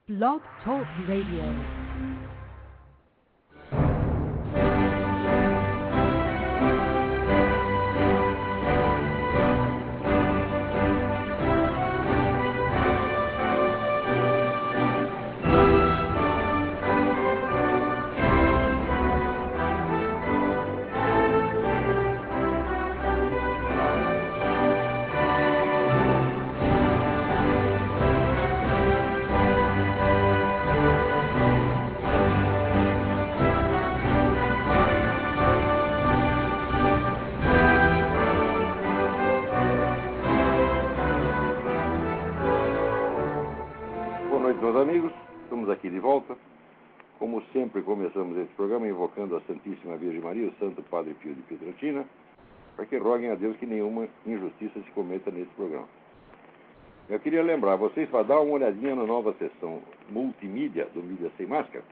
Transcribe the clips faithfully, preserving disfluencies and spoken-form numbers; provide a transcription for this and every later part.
Blog Talk Radio. Amigos, estamos aqui de volta. Como sempre, começamos esse programa invocando a Santíssima Virgem Maria, o Santo Padre Pio de Pietrelcina, para que roguem a Deus que nenhuma injustiça se cometa nesse programa. Eu queria lembrar vocês para dar uma olhadinha na nova sessão multimídia do Mídia Sem Máscara,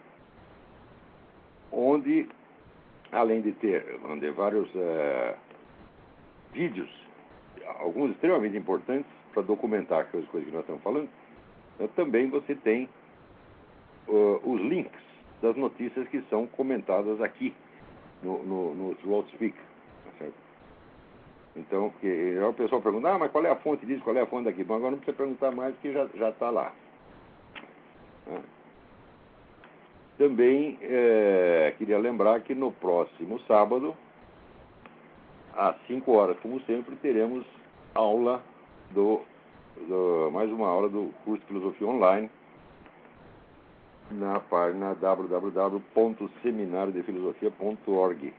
onde, além de ter onde, vários uh, vídeos, alguns extremamente importantes para documentar aquelas coisas que nós estamos falando, também você tem uh, os links das notícias que são comentadas aqui no, no, no Loudspeaker. Tá certo? Então, porque o pessoal pergunta, ah, mas qual é a fonte disso, qual é a fonte daquilo? Bom, agora não precisa perguntar mais, porque já está lá. Ah. Também é, queria lembrar que no próximo sábado, às cinco horas, como sempre, teremos aula do Do, mais uma aula do curso de Filosofia Online na página w w w ponto seminário de filosofia ponto org.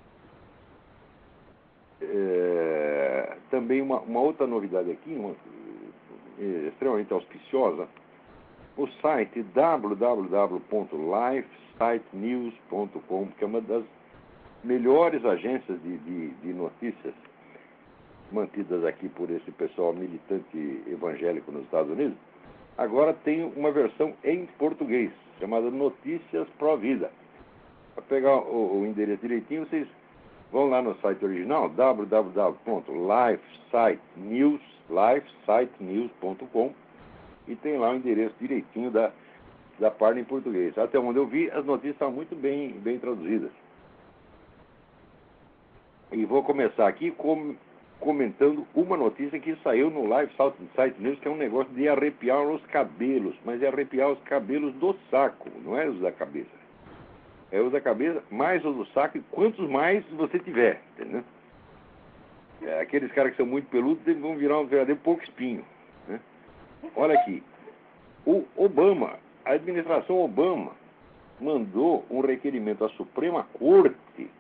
É, também uma, uma outra novidade aqui, uma, é, extremamente auspiciosa, o site w w w ponto lifesite news ponto com, que é uma das melhores agências de, de, de notícias mantidas aqui por esse pessoal militante evangélico nos Estados Unidos, agora tem uma versão em português, chamada Notícias Pro Vida. Para pegar o, o endereço direitinho, vocês vão lá no site original, w w w ponto lifesite news ponto com, e tem lá o endereço direitinho da, da página em português. Até onde eu vi, as notícias estão muito bem, bem traduzidas. E vou começar aqui com comentando uma notícia que saiu no Live Site News, que é um negócio de arrepiar os cabelos, mas é arrepiar os cabelos do saco, não é os da cabeça. É os da cabeça, mais os do saco, e quantos mais você tiver, entendeu? É, aqueles caras que são muito peludos, eles vão virar um verdadeiro pouco espinho, né? Olha aqui, o Obama, a administração Obama, mandou um requerimento à Suprema Corte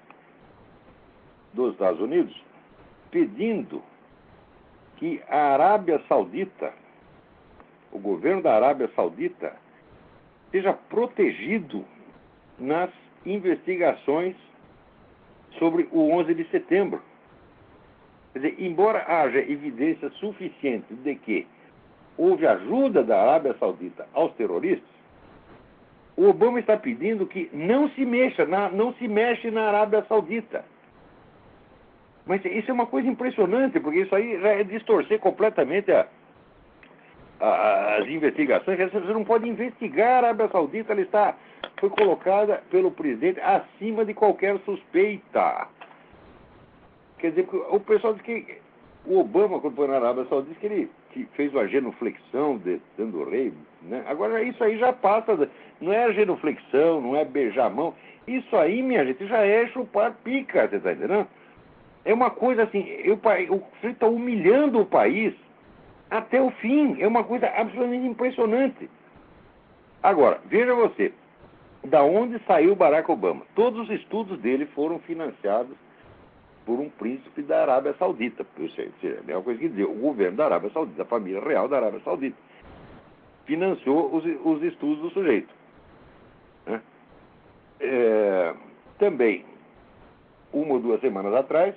dos Estados Unidos, pedindo que a Arábia Saudita, o governo da Arábia Saudita, seja protegido nas investigações sobre o onze de setembro. Quer dizer, embora haja evidência suficiente de que houve ajuda da Arábia Saudita aos terroristas, o Obama está pedindo que não se mexa, na, não se mexe na Arábia Saudita. Mas isso é uma coisa impressionante, porque isso aí já é distorcer completamente a, a, as investigações. Você não pode investigar a Arábia Saudita, ela está, foi colocada pelo presidente acima de qualquer suspeita. Quer dizer, o pessoal diz que o Obama, quando foi na Arábia Saudita, disse que ele que fez uma genuflexão de, dentro do rei, né? Agora isso aí já passa, não é genuflexão, não é beijar a mão. Isso aí, minha gente, já é chupar pica, você está entendendo? É uma coisa assim, eu, o Frei está humilhando o país até o fim. É uma coisa absolutamente impressionante. Agora, veja você, da onde saiu Barack Obama? Todos os estudos dele foram financiados por um príncipe da Arábia Saudita. É a mesma coisa que dizer, o governo da Arábia Saudita, a família real da Arábia Saudita, financiou os, os estudos do sujeito. Né? É, também, uma ou duas semanas atrás,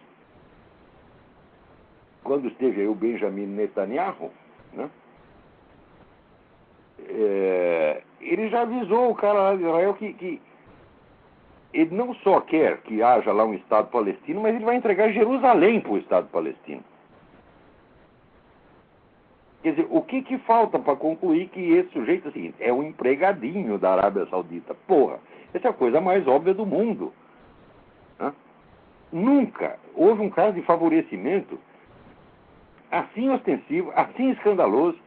quando esteve aí o Benjamin Netanyahu, né, é, ele já avisou o cara lá de Israel que, que ele não só quer que haja lá um Estado palestino, mas ele vai entregar Jerusalém para o Estado palestino. Quer dizer, o que, que falta para concluir que esse sujeito é o seguinte, é um empregadinho da Arábia Saudita? Porra, essa é a coisa mais óbvia do mundo. Né? Nunca houve um caso de favorecimento assim ostensivo, assim escandaloso.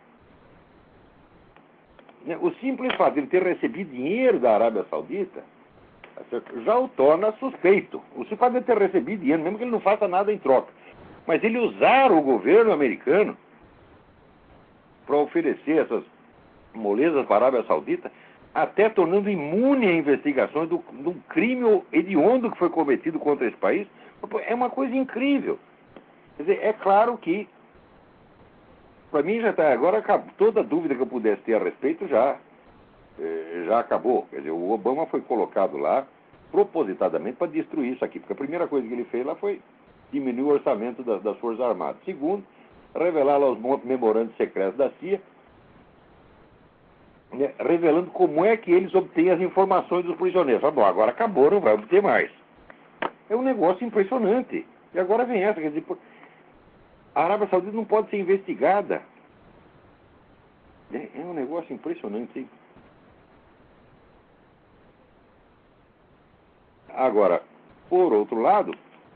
O simples fato de ele ter recebido dinheiro da Arábia Saudita já o torna suspeito. O simples fato de ele ter recebido dinheiro, mesmo que ele não faça nada em troca. Mas ele usar o governo americano para oferecer essas molezas para a Arábia Saudita, até tornando imune a investigações do, do crime hediondo que foi cometido contra esse país, é uma coisa incrível. Quer dizer, é claro que, para mim já está, agora toda dúvida que eu pudesse ter a respeito já, eh, já acabou. Quer dizer, o Obama foi colocado lá propositadamente para destruir isso aqui, porque a primeira coisa que ele fez lá foi diminuir o orçamento das, das Forças Armadas. Segundo, revelar lá os memorandos secretos da C I A, né, revelando como é que eles obtêm as informações dos prisioneiros. Ah, bom, agora acabou, não vai obter mais. É um negócio impressionante. E agora vem essa, quer dizer, a Arábia Saudita não pode ser investigada. É um negócio impressionante. Hein? Agora, por outro lado,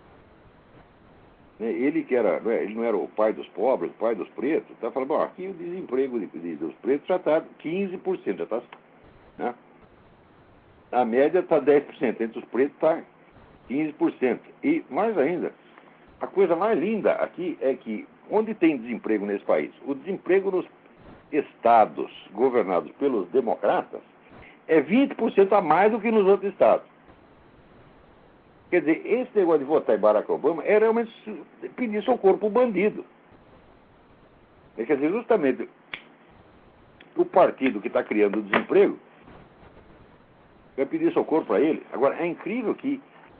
né, ele que era, ele não era o pai dos pobres, o pai dos pretos, está falando, bom, aqui o desemprego de, de, dos pretos já está quinze por cento, já está, né? A média está dez por cento, entre os pretos está quinze por cento. E mais ainda, a coisa mais linda aqui é que, onde tem desemprego nesse país, o desemprego nos estados governados pelos democratas é vinte por cento a mais do que nos outros estados. Quer dizer, esse negócio de votar em Barack Obama é realmente pedir socorro para o bandido. Quer dizer, justamente o partido que está criando o desemprego vai pedir socorro para ele. Agora, é incrível que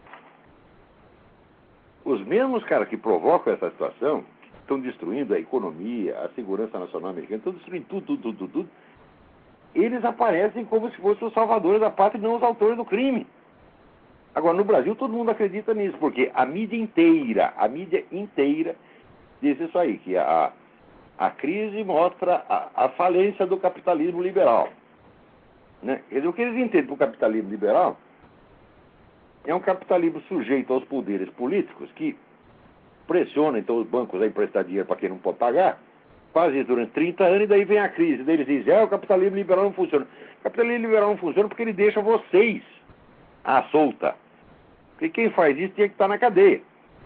os mesmos caras que provocam essa situação, que estão destruindo a economia, a segurança nacional americana, estão destruindo tudo, tudo, tudo, tudo, tudo, eles aparecem como se fossem os salvadores da pátria e não os autores do crime. Agora, no Brasil, todo mundo acredita nisso, porque a mídia inteira, a mídia inteira diz isso aí, que a, a crise mostra a, a falência do capitalismo liberal. Né? Quer dizer, o que eles entendem por capitalismo liberal é um capitalismo sujeito aos poderes políticos que pressionam então os bancos a emprestar dinheiro para quem não pode pagar, faz isso durante trinta anos e daí vem a crise. Daí eles dizem, é, o capitalismo liberal não funciona. O capitalismo liberal não funciona porque ele deixa vocês à solta. Porque quem faz isso tinha que estar na cadeia.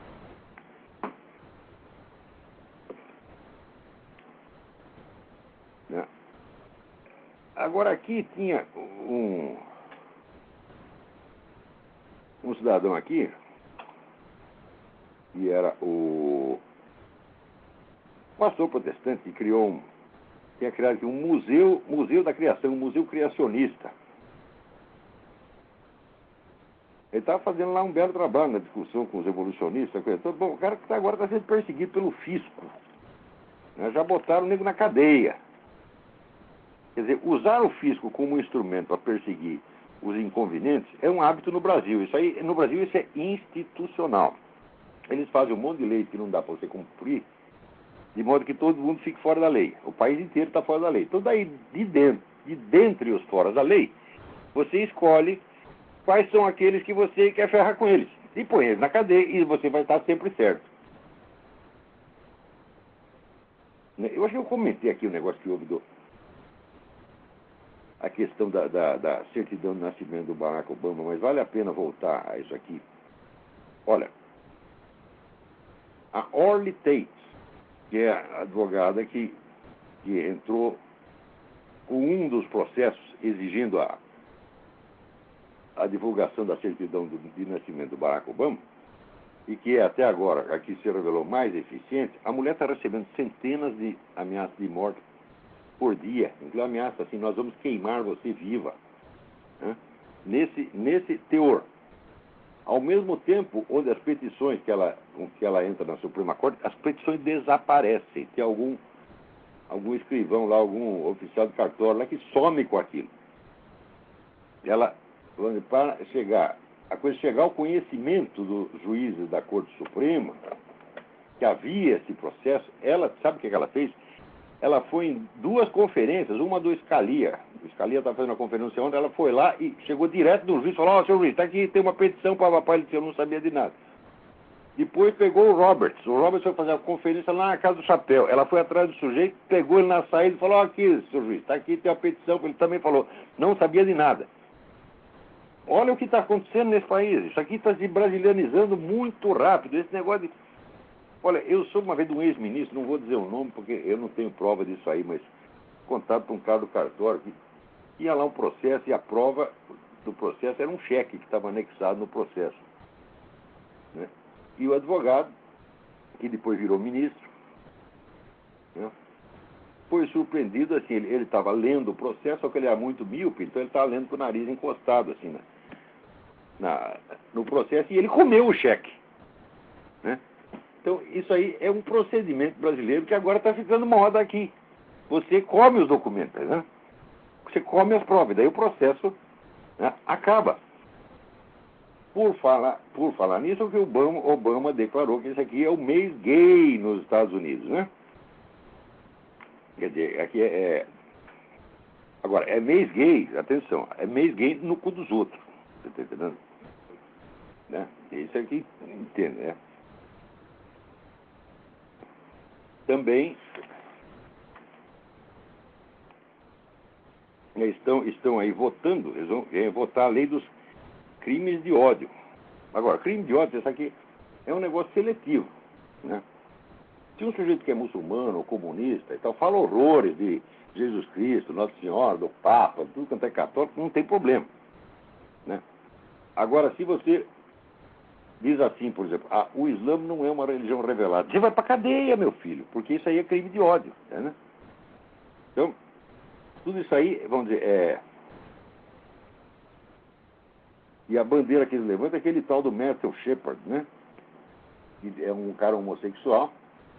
Né? Agora aqui tinha um, um cidadão aqui, que era o pastor protestante, que criou um, tinha criado aqui um museu, museu da criação, um museu criacionista. Ele estava fazendo lá um belo trabalho na discussão com os evolucionistas. Coisa toda. Bom, o cara que tá agora está sendo perseguido pelo fisco. Né? Já botaram o nego na cadeia. Quer dizer, usar o fisco como instrumento para perseguir os inconvenientes é um hábito no Brasil. Isso aí, no Brasil isso é institucional. Eles fazem um monte de lei que não dá para você cumprir, de modo que todo mundo fique fora da lei. O país inteiro está fora da lei. Então daí, de dentro, de dentre os fora da lei, você escolhe quais são aqueles que você quer ferrar com eles. E põe eles na cadeia e você vai estar sempre certo. Eu acho que eu comentei aqui o negócio que houve do... a questão da, da, da certidão de nascimento do Barack Obama, mas vale a pena voltar a isso aqui. Olha, a Orly Tate, que é a advogada que, que entrou com um dos processos exigindo a a divulgação da certidão do, de nascimento do Barack Obama, e que é até agora a que se revelou mais eficiente, a mulher está recebendo centenas de ameaças de morte por dia. Então, ameaça assim, nós vamos queimar você viva. Né? Nesse, nesse teor. Ao mesmo tempo, onde as petições que ela, que ela entra na Suprema Corte, as petições desaparecem. Tem algum, algum escrivão lá, algum oficial de cartório lá que some com aquilo. Ela... para chegar, a coisa chegar ao conhecimento dos juízes da Corte Suprema, que havia esse processo, ela, sabe o que ela fez? ela foi em duas conferências, uma do Scalia. O Scalia estava fazendo uma conferência ontem, ela foi lá e chegou direto do juiz e falou: ó, oh, senhor juiz, está aqui, tem uma petição para papai, eu não sabia de nada. Depois pegou o Roberts. O Roberts foi fazer a conferência lá na Casa do Chapéu. Ela foi atrás do sujeito, pegou ele na saída e falou: ó, oh, aqui, senhor juiz, está aqui, tem uma petição. Ele também falou, não sabia de nada. Olha o que está acontecendo nesse país. Isso aqui está se brasilianizando muito rápido. Esse negócio de... Olha, eu sou uma vez de um ex-ministro, não vou dizer o nome porque eu não tenho prova disso aí, mas contado por um cara do cartório que ia lá um processo e a prova do processo era um cheque que estava anexado no processo. Né? E o advogado, que depois virou ministro, né, foi surpreendido, assim, ele estava lendo o processo, só que ele era muito míope, então ele estava lendo com o nariz encostado, assim, na, na, no processo, e ele comeu o cheque. Né? Então, isso aí é um procedimento brasileiro que agora está ficando moda aqui. Você come os documentos, né? Você come as provas, daí o processo, né, acaba. Por falar, por falar nisso, o que o Obama, Obama declarou que isso aqui é o mês gay nos Estados Unidos, né? Quer dizer, aqui é, é... Agora, é mês gay, atenção, é mês gay no cu dos outros. Você está entendendo? Né? Isso aqui, entende, né? Também estão, estão aí votando, eles vão é, votar a lei dos crimes de ódio. Agora, crime de ódio, isso aqui é um negócio seletivo, né? Se um sujeito que é muçulmano ou comunista e tal fala horrores de Jesus Cristo, Nossa Senhora, do Papa, tudo quanto é católico, não tem problema, né? Agora, se você diz assim, por exemplo, ah, o Islã não é uma religião revelada, você vai pra cadeia, meu filho, porque isso aí é crime de ódio, né? Então, tudo isso aí, vamos dizer, é... E a bandeira que eles levantam é aquele tal do Matthew Shepard, né? Que é um cara homossexual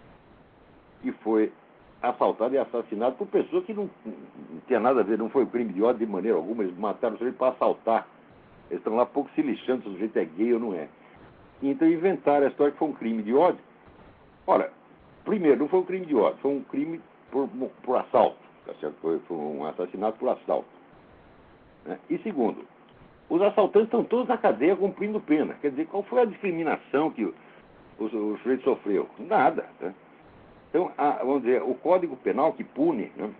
que foi assaltado e assassinado por pessoas que não, não tinha nada a ver, não foi um crime de ódio de maneira alguma, eles mataram o sujeito para assaltar. Eles estão lá pouco se lixando se o sujeito é gay ou não é. E então inventaram a história que foi um crime de ódio. Olha, primeiro, não foi um crime de ódio, foi um crime por, por assalto, tá certo? Foi, foi um assassinato por assalto. Né? E segundo, os assaltantes estão todos na cadeia cumprindo pena. Quer dizer, qual foi a discriminação que o, o, o sujeito sofreu? Nada. Né? Então, a, vamos dizer, o Código Penal que pune, né,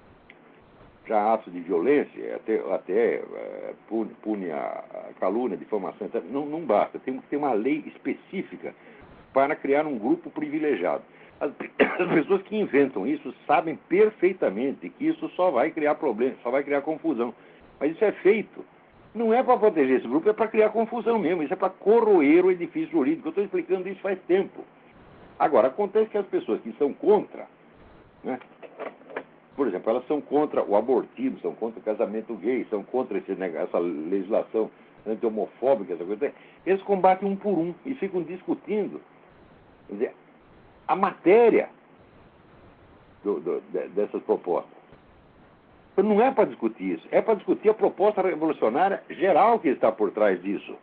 já atos de violência, até, até é, pune, pune a, a calúnia, difamação, não, não basta. Tem que ter uma lei específica para criar um grupo privilegiado. As, as pessoas que inventam isso sabem perfeitamente que isso só vai criar problemas, só vai criar confusão. Mas isso é feito. Não é para proteger esse grupo, é para criar confusão mesmo. Isso é para corroer o edifício jurídico. Eu estou explicando isso faz tempo. Agora, acontece que as pessoas que são contra, né, por exemplo, elas são contra o abortismo, são contra o casamento gay, são contra esse, essa legislação anti-homofóbica, essa coisa. Eles combatem um por um e ficam discutindo, quer dizer, a matéria do, do, dessas propostas. Então, não é para discutir isso, é para discutir a proposta revolucionária geral que está por trás disso.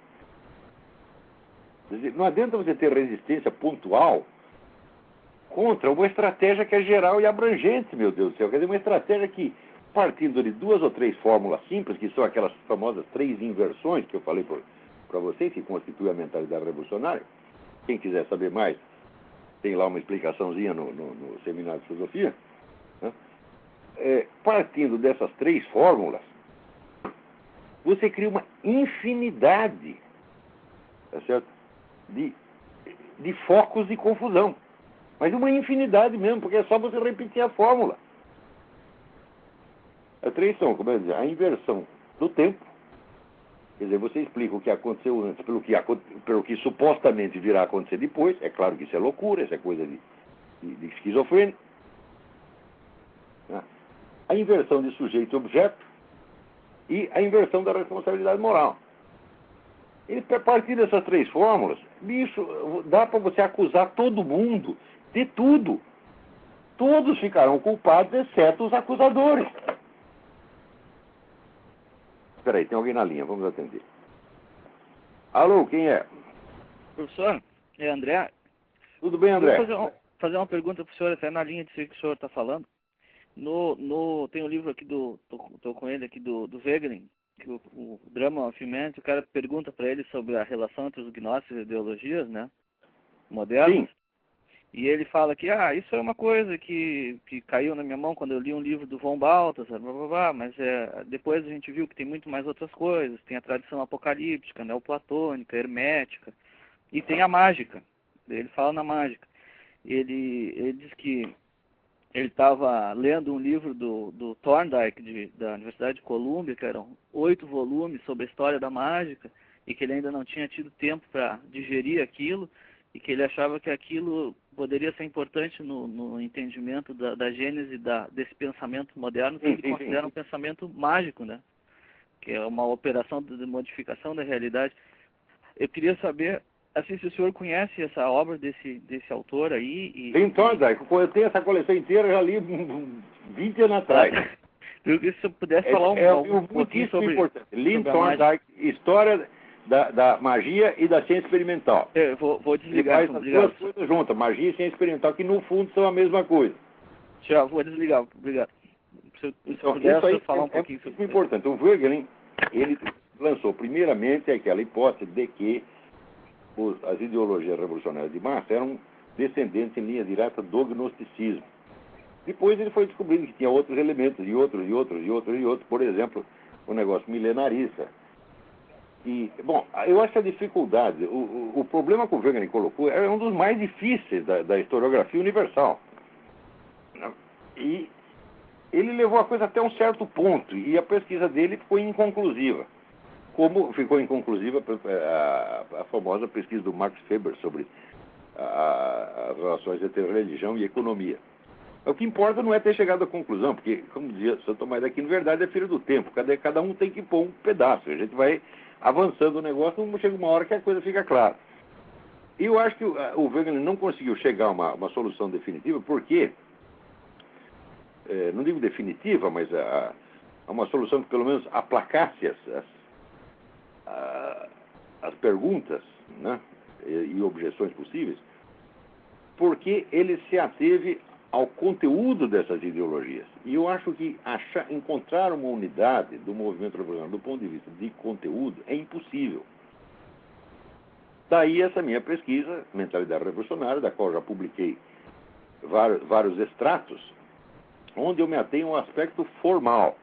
Quer dizer, não adianta você ter resistência pontual contra uma estratégia que é geral e abrangente, meu Deus do céu. Quer dizer, uma estratégia que, partindo de duas ou três fórmulas simples, que são aquelas famosas três inversões que eu falei para vocês, que constituem a mentalidade revolucionária. Quem quiser saber mais, tem lá uma explicaçãozinha no, no, no seminário de filosofia. Né? É, partindo dessas três fórmulas, você cria uma infinidade, tá certo? De, de focos de confusão. Mas uma infinidade mesmo, porque é só você repetir a fórmula. As três são, como eu dizer, a inversão do tempo. Quer dizer, você explica o que aconteceu antes pelo que, pelo que supostamente virá a acontecer depois. É claro que isso é loucura, isso é coisa de, de, de esquizofrênia. A inversão de sujeito e objeto e a inversão da responsabilidade moral. E a partir dessas três fórmulas, bicho, dá para você acusar todo mundo de tudo. Todos ficarão culpados, exceto os acusadores. Espera aí, tem alguém na linha, vamos atender. Alô, quem é? Professor, é André. Tudo bem, André? Eu vou fazer, um, fazer uma pergunta para o senhor, até na linha de que o senhor está falando. no, no, tem um livro aqui do, tô, tô com ele aqui do, do Wegelin, que o, o Drama of Humanity, o cara pergunta para ele sobre a relação entre os gnósticos e ideologias, né, modernas. Sim. E ele fala que, ah, isso é uma coisa que, que caiu na minha mão quando eu li um livro do von Balthasar, blá, blá, blá, mas é, depois a gente viu que tem muito mais outras coisas. Tem a tradição apocalíptica, neoplatônica, hermética, e tem a mágica. Ele fala na mágica. Ele, ele diz que ele estava lendo um livro do, do Thorndike, de, da Universidade de Colômbia, que eram oito volumes sobre a história da mágica, e que ele ainda não tinha tido tempo para digerir aquilo, e que ele achava que aquilo poderia ser importante no, no entendimento da, da gênese da, desse pensamento moderno, que Sim, ele sim, considera sim. um pensamento mágico, né? Que é uma operação de modificação da realidade. Eu queria saber, assim, se o senhor conhece essa obra desse, desse autor aí. E, Tem e... Thorndike, eu tenho essa coleção inteira, eu já li vinte anos atrás. Eu queria que você pudesse É, falar um, é um um livro pouquinho muitíssimo sobre, importante. Lynn sobre a mágica. Thorndike, História da, da Magia e da Ciência Experimental. Eu vou, vou Ele desligar, faz então, as obrigado. duas coisas juntas, magia e ciência experimental, que no fundo são a mesma coisa. Já vou desligar, obrigado. Se, eu- se Então, puder, isso o aí senhor falar é, um é pouquinho sobre muito importante. O Wegelin, ele lançou primeiramente aquela hipótese de que os, as ideologias revolucionárias de massa eram descendentes em linha direta do gnosticismo. Depois ele foi descobrindo que tinha outros elementos, e outros, e outros, e outros, e outros. Por exemplo, o negócio milenarista. E, bom, eu acho que a dificuldade, o, o, o problema que o Wegelin colocou é um dos mais difíceis da, da historiografia universal. Né? E ele levou a coisa até um certo ponto, e a pesquisa dele ficou inconclusiva. Como ficou inconclusiva a, a, a famosa pesquisa do Max Weber sobre a, a, as relações entre religião e economia. O que importa não é ter chegado à conclusão, porque, como dizia Santo Tomás de Aquino, verdade é filho do tempo. Cada, cada um tem que pôr um pedaço. A gente vai avançando o negócio, chega uma hora que a coisa fica clara. E eu acho que o, o Wegelin não conseguiu chegar a uma, uma solução definitiva, porque, é, não digo definitiva, mas a, a uma solução que pelo menos aplacasse as, as, a, as perguntas, né, e, e objeções possíveis, porque ele se ateve ao conteúdo dessas ideologias. E eu acho que achar, encontrar uma unidade do movimento revolucionário do ponto de vista de conteúdo é impossível. Daí essa minha pesquisa, Mentalidade Revolucionária, da qual já publiquei vários, vários extratos, onde eu me atenho ao aspecto formal.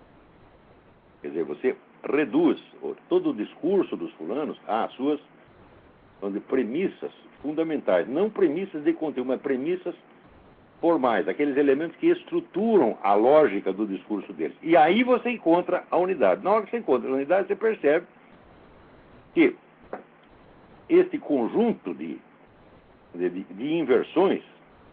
Quer dizer, você reduz todo o discurso dos fulanos às suas onde, premissas fundamentais, não premissas de conteúdo, mas premissas formais, aqueles elementos que estruturam a lógica do discurso deles. E aí você encontra a unidade. Na hora que você encontra a unidade, você percebe que este conjunto de, de, de inversões,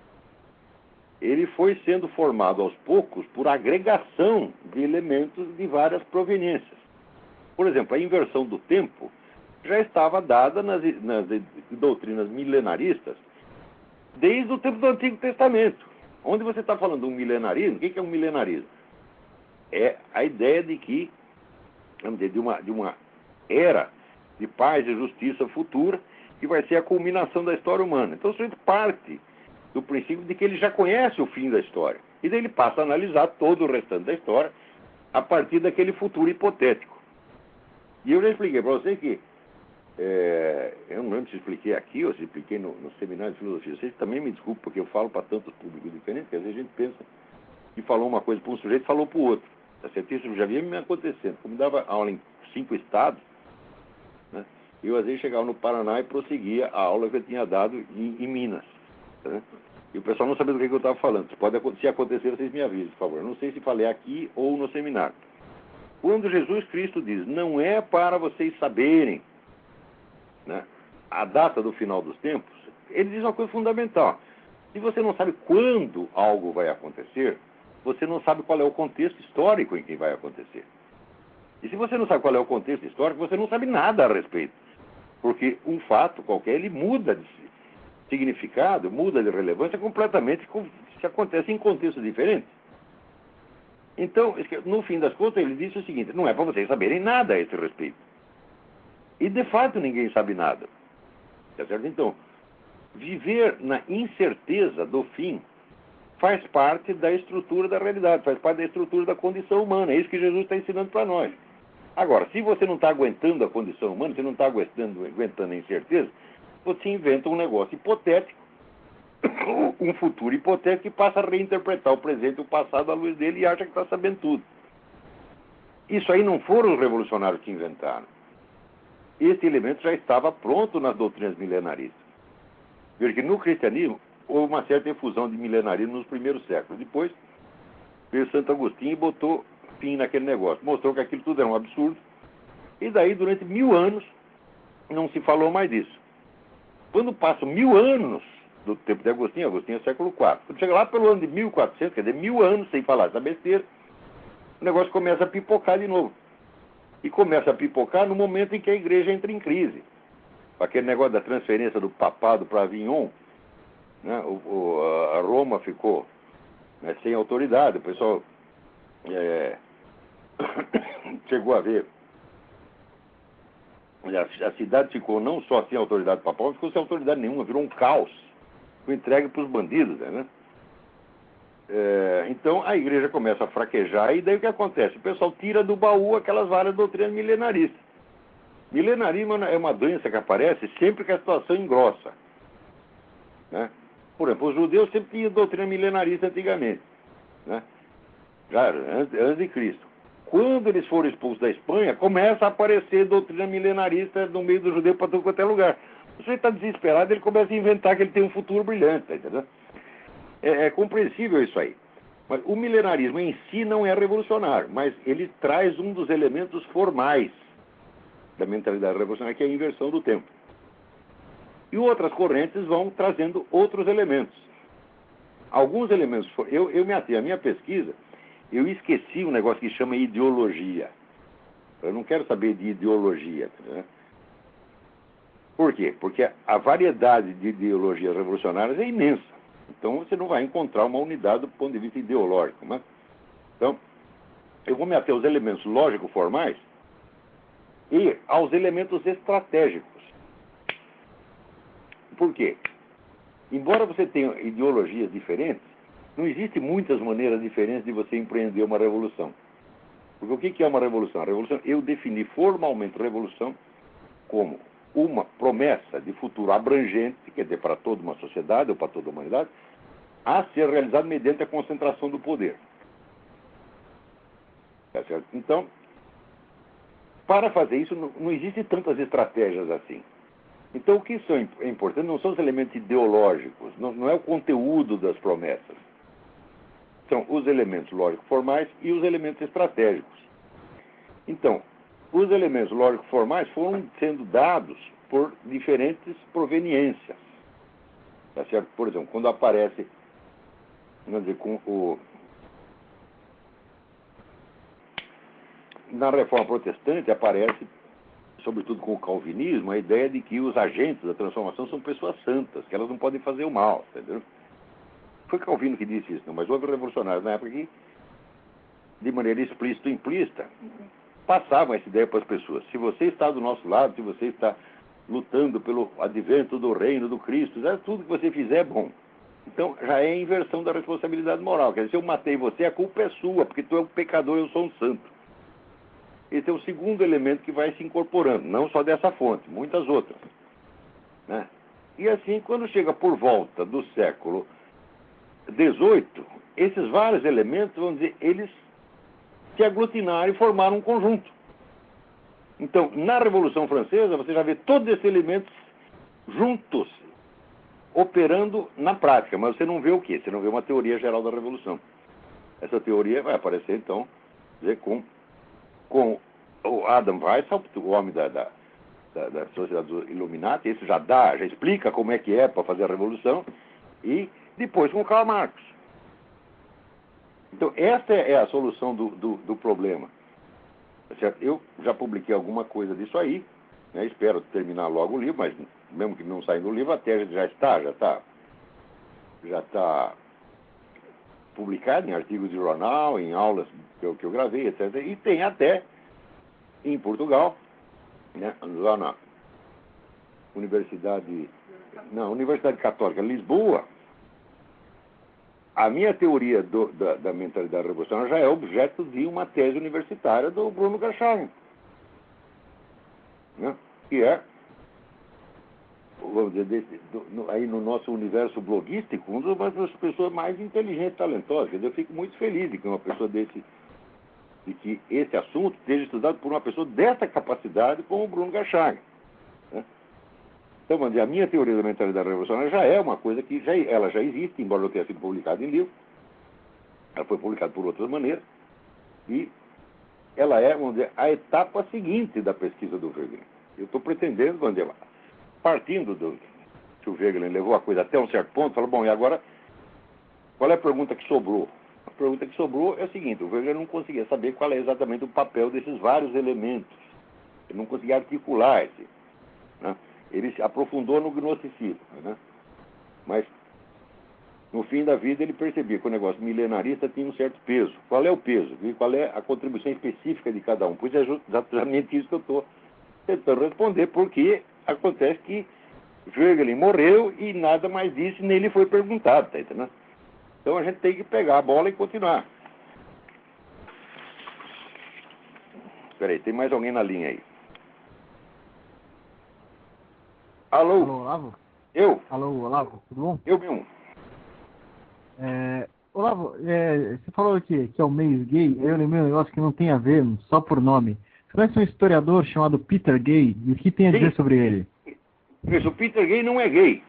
ele foi sendo formado aos poucos por agregação de elementos de várias proveniências. Por exemplo, a inversão do tempo já estava dada nas, nas doutrinas milenaristas desde o tempo do Antigo Testamento. Onde você está falando de um milenarismo, o que é um milenarismo? É a ideia de que, vamos dizer, de uma, de uma era de paz e justiça futura, que vai ser a culminação da história humana. Então, o sujeito parte do princípio de que ele já conhece o fim da história. E daí ele passa a analisar todo o restante da história a partir daquele futuro hipotético. E eu já expliquei para você que É, eu não lembro se expliquei aqui ou se expliquei no, no seminário de filosofia. Vocês também me desculpem, porque eu falo para tantos públicos diferentes, que às vezes a gente pensa que falou uma coisa para um sujeito e falou para o outro. Tá certo? Isso já vinha me acontecendo. Como dava aula em cinco estados, né, eu às vezes chegava no Paraná e prosseguia a aula que eu tinha dado em, em Minas. Tá? E o pessoal não sabia do que, que eu estava falando. Se, pode, se acontecer, vocês me avisem, por favor. Eu não sei se falei aqui ou no seminário. Quando Jesus Cristo diz, não é para vocês saberem, né, a data do final dos tempos, ele diz uma coisa fundamental. Se você não sabe quando algo vai acontecer, você não sabe qual é o contexto histórico em que vai acontecer. E se você não sabe qual é o contexto histórico, você não sabe nada a respeito. Porque um fato qualquer, ele muda de significado, muda de relevância completamente se acontece em contextos diferentes. Então, no fim das contas, ele disse o seguinte, não é para vocês saberem nada a esse respeito. E, de fato, ninguém sabe nada. Tá certo? Então, viver na incerteza do fim faz parte da estrutura da realidade, faz parte da estrutura da condição humana. É isso que Jesus está ensinando para nós. Agora, se você não está aguentando a condição humana, você não está aguentando, aguentando a incerteza, você inventa um negócio hipotético, um futuro hipotético, e passa a reinterpretar o presente e o passado à luz dele e acha que está sabendo tudo. Isso aí não foram os revolucionários que inventaram. Esse elemento já estava pronto nas doutrinas milenaristas. Veja que no cristianismo houve uma certa efusão de milenarismo nos primeiros séculos. Depois veio Santo Agostinho e botou fim naquele negócio. Mostrou que aquilo tudo era um absurdo. E daí, durante mil anos, não se falou mais disso. Quando passam mil anos do tempo de Agostinho, Agostinho é século quarto. Quando chega lá pelo ano de mil e quatrocentos, quer dizer, mil anos sem falar essa besteira, o negócio começa a pipocar de novo. E começa a pipocar no momento em que a igreja entra em crise. Aquele negócio da transferência do papado para Avignon, né? o, o, a Roma ficou, né, sem autoridade. O pessoal é, chegou a ver. A, a cidade ficou não só sem autoridade papal, ficou sem autoridade nenhuma, virou um caos. Foi entregue para os bandidos, né? É, então a igreja começa a fraquejar, e daí o que acontece? O pessoal tira do baú aquelas várias doutrinas milenaristas. Milenarismo é uma doença que aparece sempre que a situação engrossa, né? Por exemplo, os judeus sempre tinham doutrina milenarista antigamente, né? Já antes, antes de Cristo. Quando eles foram expulsos da Espanha, começa a aparecer doutrina milenarista no meio do judeu para todo quanto é lugar. O sujeito está desesperado, ele começa a inventar que ele tem um futuro brilhante, tá entendendo? É, é compreensível isso aí. Mas o milenarismo em si não é revolucionário, mas ele traz um dos elementos formais da mentalidade revolucionária, que é a inversão do tempo. E outras correntes vão trazendo outros elementos. Alguns elementos... Eu, eu me atei à minha pesquisa, eu esqueci um negócio que chama ideologia. Eu não quero saber de ideologia, né? Por quê? Porque a variedade de ideologias revolucionárias é imensa. Então você não vai encontrar uma unidade do ponto de vista ideológico, né? Então, eu vou me ater aos elementos lógico-formais e aos elementos estratégicos. Por quê? Embora você tenha ideologias diferentes, não existem muitas maneiras diferentes de você empreender uma revolução. Porque o que é uma revolução? A revolução, eu defini formalmente revolução como uma promessa de futuro abrangente, quer dizer, para toda uma sociedade ou para toda a humanidade, a ser realizada mediante a concentração do poder. Tá certo? Então, para fazer isso, não, não existem tantas estratégias assim. Então, o que são, é importante não são os elementos ideológicos, não, não é o conteúdo das promessas. São os elementos lógico-formais e os elementos estratégicos. Então, os elementos lógico-formais foram sendo dados por diferentes proveniências. Tá certo? Por exemplo, quando aparece, vamos dizer, com o... na Reforma Protestante aparece, sobretudo com o calvinismo, a ideia de que os agentes da transformação são pessoas santas, que elas não podem fazer o mal, entendeu? Foi Calvino que disse isso, não, mas houve revolucionários na época que, de maneira explícita ou implícita, passavam essa ideia para as pessoas. Se você está do nosso lado, se você está lutando pelo advento do reino do Cristo, tudo que você fizer é bom. Então, já é a inversão da responsabilidade moral. Quer dizer, se eu matei você, a culpa é sua, porque tu é um pecador e eu sou um santo. Esse é o segundo elemento que vai se incorporando, não só dessa fonte, muitas outras, né? E assim, quando chega por volta do século dezoito, esses vários elementos, vamos dizer, eles se aglutinaram e formaram um conjunto. Então, na Revolução Francesa, você já vê todos esses elementos juntos, operando na prática, mas você não vê o quê? Você não vê uma teoria geral da Revolução. Essa teoria vai aparecer, então, dizer, com, com o Adam Weishaupt, o homem da, da, da, da Sociedade dos Illuminati. Esse já dá, já explica como é que é para fazer a Revolução, e depois com Karl Marx. Então, essa é a solução do, do, do problema. Certo? Eu já publiquei alguma coisa disso aí, né? Espero terminar logo o livro, mas mesmo que não saia do livro, a tese já está, já está, já está publicado em artigos de jornal, em aulas que eu, que eu gravei, etcétera. E tem até em Portugal, né? Lá na Universidade, não, Universidade Católica Lisboa, a minha teoria do, da, da mentalidade revolucionária já é objeto de uma tese universitária do Bruno Garcharme, né? Que é, vamos dizer, desse, do, no, aí no nosso universo bloguístico, uma das pessoas mais inteligentes e talentosas. Quer dizer, eu fico muito feliz de que uma pessoa desse, de que esse assunto esteja estudado por uma pessoa dessa capacidade como o Bruno Garcharme, né? Então, vamos dizer, a minha teoria da mentalidade revolucionária já é uma coisa que já, ela já existe, embora não tenha sido publicada em livro. Ela foi publicada por outras maneiras. E ela é, vamos dizer, a etapa seguinte da pesquisa do Wegelin. Eu estou pretendendo, vamos dizer, partindo do que o Wegelin levou a coisa até um certo ponto, falou, bom, e agora, qual é a pergunta que sobrou? A pergunta que sobrou é a seguinte: o Wegelin não conseguia saber qual é exatamente o papel desses vários elementos. Ele não conseguia articular esse, né? Ele se aprofundou no gnosticismo, né? Mas no fim da vida ele percebia que o negócio milenarista tinha um certo peso. Qual é o peso? E qual é a contribuição específica de cada um? Pois é exatamente isso que eu estou tentando responder, porque acontece que Wegelin morreu e nada mais disse, nem lhe foi perguntado, tá entendendo? Então a gente tem que pegar a bola e continuar. Espera aí, tem mais alguém na linha aí? Alô? Alô, Olavo? Eu? Alô, Olavo, tudo bom? Eu mesmo. É, Olavo, é, você falou que, que é o mês gay, aí eu lembrei um negócio que não tem a ver, só por nome. Você conhece um historiador chamado Peter Gay, e o que tem a dizer Sim. sobre ele? Isso, o Peter Gay não é gay.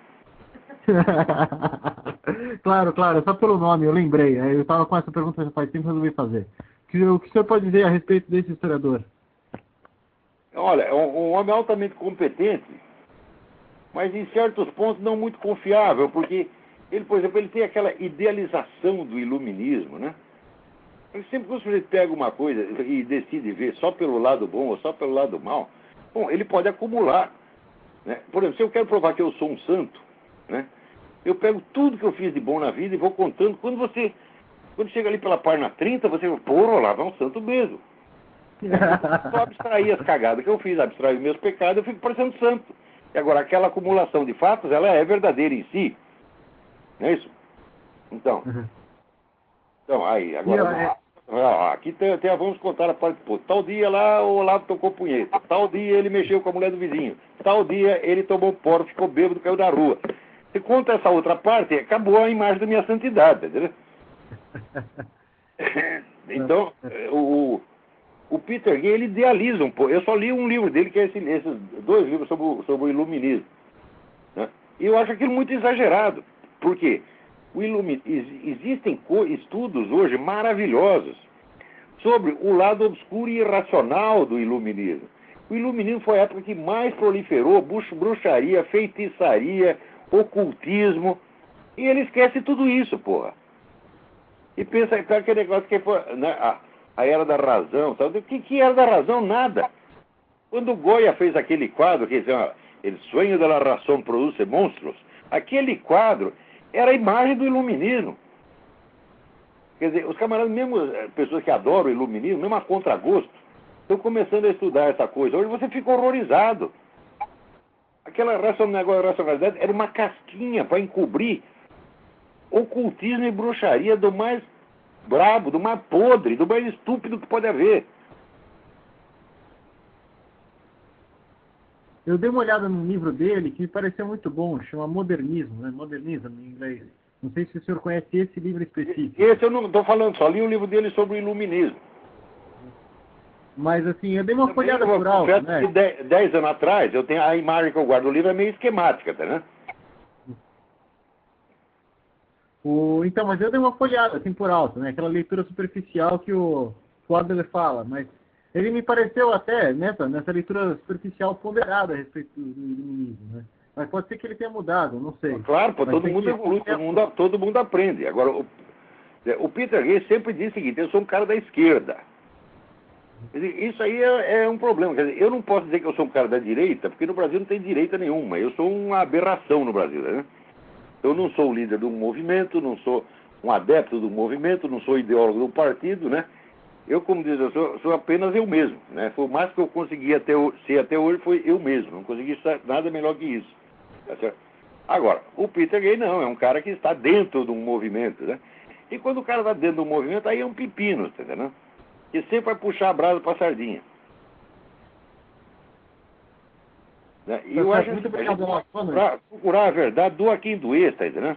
Claro, claro, só pelo nome, eu lembrei. Eu estava com essa pergunta já faz tempo e resolvi fazer. O que, o que o senhor pode dizer a respeito desse historiador? Olha, é um, um homem altamente competente, mas em certos pontos não muito confiável, porque ele, por exemplo, ele tem aquela idealização do iluminismo, né? Ele sempre que você pega uma coisa e decide ver só pelo lado bom ou só pelo lado mal, bom, ele pode acumular, né? Por exemplo, se eu quero provar que eu sou um santo, né? Eu pego tudo que eu fiz de bom na vida e vou contando. Quando você, quando chega ali pela página trinta, você fala, pô, Olavo é um santo mesmo. Só abstrair as cagadas que eu fiz, abstrair meus pecados, eu fico parecendo santo. E agora, aquela acumulação de fatos, ela é verdadeira em si. Não é isso? Então, Uhum. então aí, agora, E, é... ah, aqui tem, tem, vamos contar a parte, pô, tal dia lá o Olavo tocou punheta, tal dia ele mexeu com a mulher do vizinho, tal dia ele tomou poro, ficou bêbado, caiu da rua. Se conta essa outra parte, acabou a imagem da minha santidade, entendeu? Então, o, o Peter Gay, ele idealiza um pouco. Eu só li um livro dele, que é esse, esses dois livros sobre o, sobre o iluminismo, né? E eu acho aquilo muito exagerado. Por quê? O ilumi... Existem estudos hoje maravilhosos sobre o lado obscuro e irracional do iluminismo. O iluminismo foi a época que mais proliferou bruxaria, feitiçaria, ocultismo, e ele esquece tudo isso, porra. E pensa que aquele negócio que foi, né, a, a era da razão, sabe? O que, que era da razão? Nada. Quando o Goya fez aquele quadro, que diz, El sueño de la razón produce monstruos, aquele quadro era a imagem do iluminismo. Quer dizer, os camaradas, mesmo pessoas que adoram o iluminismo, mesmo a contragosto, estão começando a estudar essa coisa. Hoje você fica horrorizado. Aquela racionalidade era uma casquinha para encobrir ocultismo e bruxaria do mais brabo, do mais podre, do mais estúpido que pode haver. Eu dei uma olhada no livro dele que me pareceu muito bom, chama Modernismo, né? Modernismo em inglês. Não sei se o senhor conhece esse livro específico. Esse eu não estou falando, só li o livro dele sobre o iluminismo. Mas assim, eu dei uma folhada por alto, né? De dez anos atrás, eu tenho a imagem que eu guardo do livro é meio esquemática, tá, né? O, então, mas eu dei uma folhada, assim, por alto, né? Aquela leitura superficial que o, o Adler fala, mas ele me pareceu até, nessa, nessa leitura superficial, ponderada a respeito do iluminismo, né? Mas pode ser que ele tenha mudado, não sei. Claro, pô, todo mundo evolui, todo mundo, todo mundo aprende. Agora, o, o Peter Gay sempre diz o seguinte, eu sou um cara da esquerda. Isso aí é, é um problema. Quer dizer, eu não posso dizer que eu sou um cara da direita, porque no Brasil não tem direita nenhuma. Eu sou uma aberração no Brasil, né? Eu não sou o líder de um movimento, não sou um adepto do movimento, não sou ideólogo do partido, né? Eu, como diz, eu sou, sou apenas eu mesmo, né? Foi o mais que eu consegui até, ser até hoje foi eu mesmo. Não consegui ser nada melhor que isso. Tá certo? Agora, o Peter Gay não, é um cara que está dentro de um movimento, né? E quando o cara está dentro de um movimento, aí é um pepino, tá entendendo? Que sempre vai puxar a brasa para a sardinha. Né? E eu acho muito que obrigado, para procurar a verdade, doa quem doer, tá entendendo?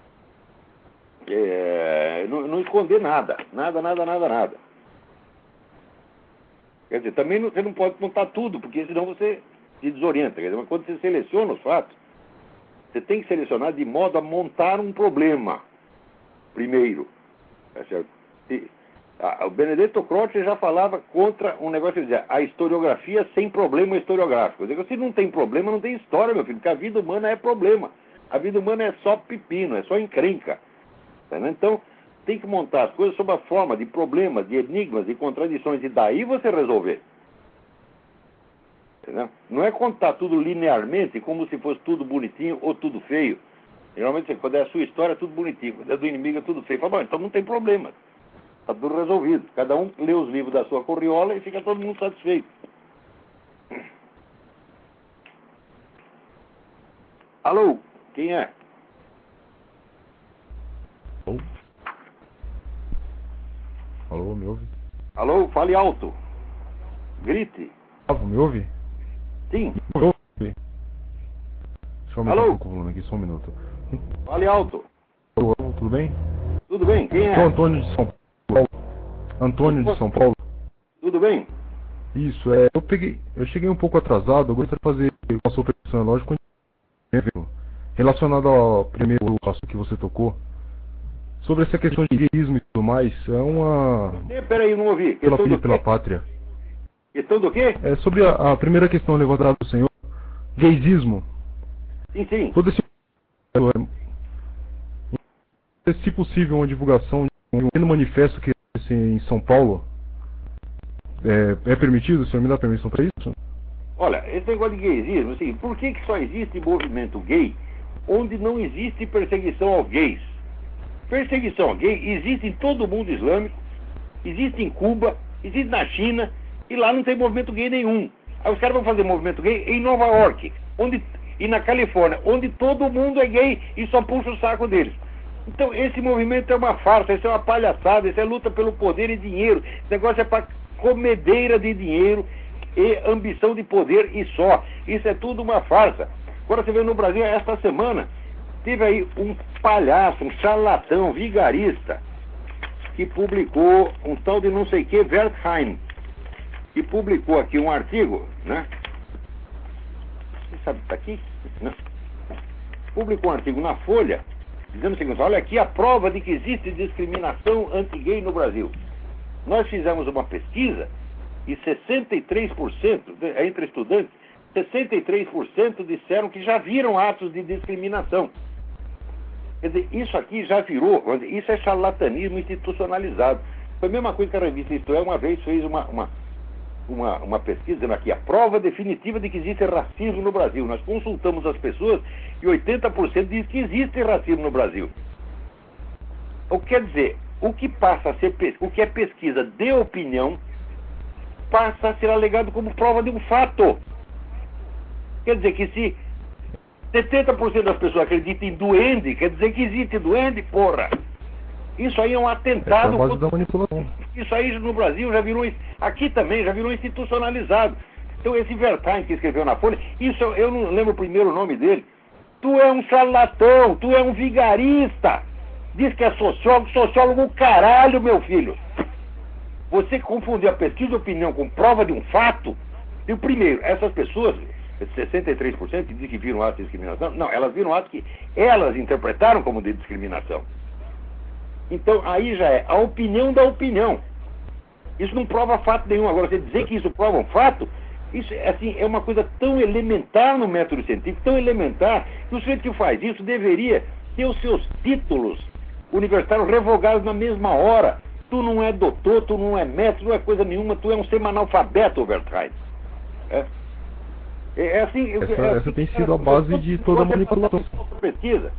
É, não, não esconder nada, nada, nada, nada, nada. Quer dizer, também não, você não pode contar tudo, porque senão você se desorienta. Quer dizer, mas quando você seleciona os fatos, você tem que selecionar de modo a montar um problema primeiro. Tá certo? E, a, o Benedetto Croce já falava contra um negócio que dizia a historiografia sem problema historiográfico. Quer dizer, se não tem problema, não tem história, meu filho, porque a vida humana é problema. A vida humana é só pepino, é só encrenca. Tá, né? Então, tem que montar as coisas sob a forma de problemas, de enigmas, de contradições, e daí você resolver. Entendeu? Não é contar tudo linearmente, como se fosse tudo bonitinho ou tudo feio. Geralmente, quando é a sua história, é tudo bonitinho. Quando é do inimigo, é tudo feio. Fala, bom, então não tem problema. Está tudo resolvido. Cada um lê os livros da sua corriola e fica todo mundo satisfeito. Alô? Quem é? Alô? Alô, me ouve? Alô? Fale alto. Grite. Gustavo, me ouve? Sim. Me ouve? Deixa eu aumentar Alô? um pouco o volume aqui, só um minuto. Fale alto. Alô, alô, tudo bem? Tudo bem? Quem é? Sou Antônio de São Paulo. Antônio de São Paulo. Tudo bem? Isso, é. Eu peguei. Eu cheguei um pouco atrasado, eu gostaria de fazer uma sua percepção, lógico, relacionado ao primeiro passo que você tocou. Sobre essa questão de guerreirismo e tudo mais, é uma. Peraí, não ouvi. Pela Questão filha do pela quê? pátria. Questão do quê? É sobre a, a primeira questão levantada do senhor, gaysismo. Sim, sim. Todo esse. É, se possível, uma divulgação de um pequeno manifesto que existe em São Paulo. É, é permitido? O senhor me dá permissão para isso? Olha, esse negócio de gaysismo, assim, por que, que só existe movimento gay onde não existe perseguição aos gays? Perseguição gay existe em todo o mundo islâmico, existe em Cuba, existe na China, e lá não tem movimento gay nenhum. Aí os caras vão fazer movimento gay em Nova York, onde, e na Califórnia, onde todo mundo é gay e só puxa o saco deles. Então esse movimento é uma farsa, isso é uma palhaçada, isso é luta pelo poder e dinheiro. Esse negócio é para comedeira de dinheiro e ambição de poder e só. Isso é tudo uma farsa. Agora você vê no Brasil, esta semana, teve aí um palhaço, um charlatão, vigarista, que publicou um tal de não sei que, Wertheim, que publicou aqui um artigo, né? Você sabe que está aqui? Não. Publicou um artigo na Folha, dizendo o seguinte: olha aqui a prova de que existe discriminação anti-gay no Brasil. Nós fizemos uma pesquisa e sessenta e três por cento, entre estudantes, sessenta e três por cento disseram que já viram atos de discriminação. Quer dizer, isso aqui já virou, isso é charlatanismo institucionalizado. Foi a mesma coisa que a revista Isto É uma vez fez uma, uma, uma, uma pesquisa dizendo aqui, a prova definitiva de que existe racismo no Brasil. Nós consultamos as pessoas e oitenta por cento diz que existe racismo no Brasil. O que quer dizer, o que passa a ser, o que é pesquisa de opinião, passa a ser alegado como prova de um fato. Quer dizer que se setenta por cento das pessoas acreditam em duende, quer dizer que existe duende, porra. Isso aí é um atentado. É a base da manipulação. Isso aí no Brasil já virou, aqui também já virou institucionalizado. Então esse Wertheim que escreveu na Folha, isso eu não lembro o primeiro nome dele. Tu é um charlatão, tu é um vigarista. Diz que é sociólogo, sociólogo caralho, meu filho. Você confundiu a pesquisa de opinião com prova de um fato. E o primeiro, essas pessoas, sessenta e três por cento que dizem que viram atos de discriminação, não, elas viram atos que elas interpretaram como de discriminação. Então aí já é a opinião da opinião. Isso não prova fato nenhum. Agora, você dizer que isso prova um fato, isso assim, é uma coisa tão elementar no método científico, tão elementar, que o sujeito que faz isso deveria ter os seus títulos universitários revogados na mesma hora. Tu não é doutor, tu não é mestre, não é coisa nenhuma, tu é um semanalfabeto, Wertheim. É, é assim... Essa, é, essa tem sido a base de toda a manipulação. Pesquisa.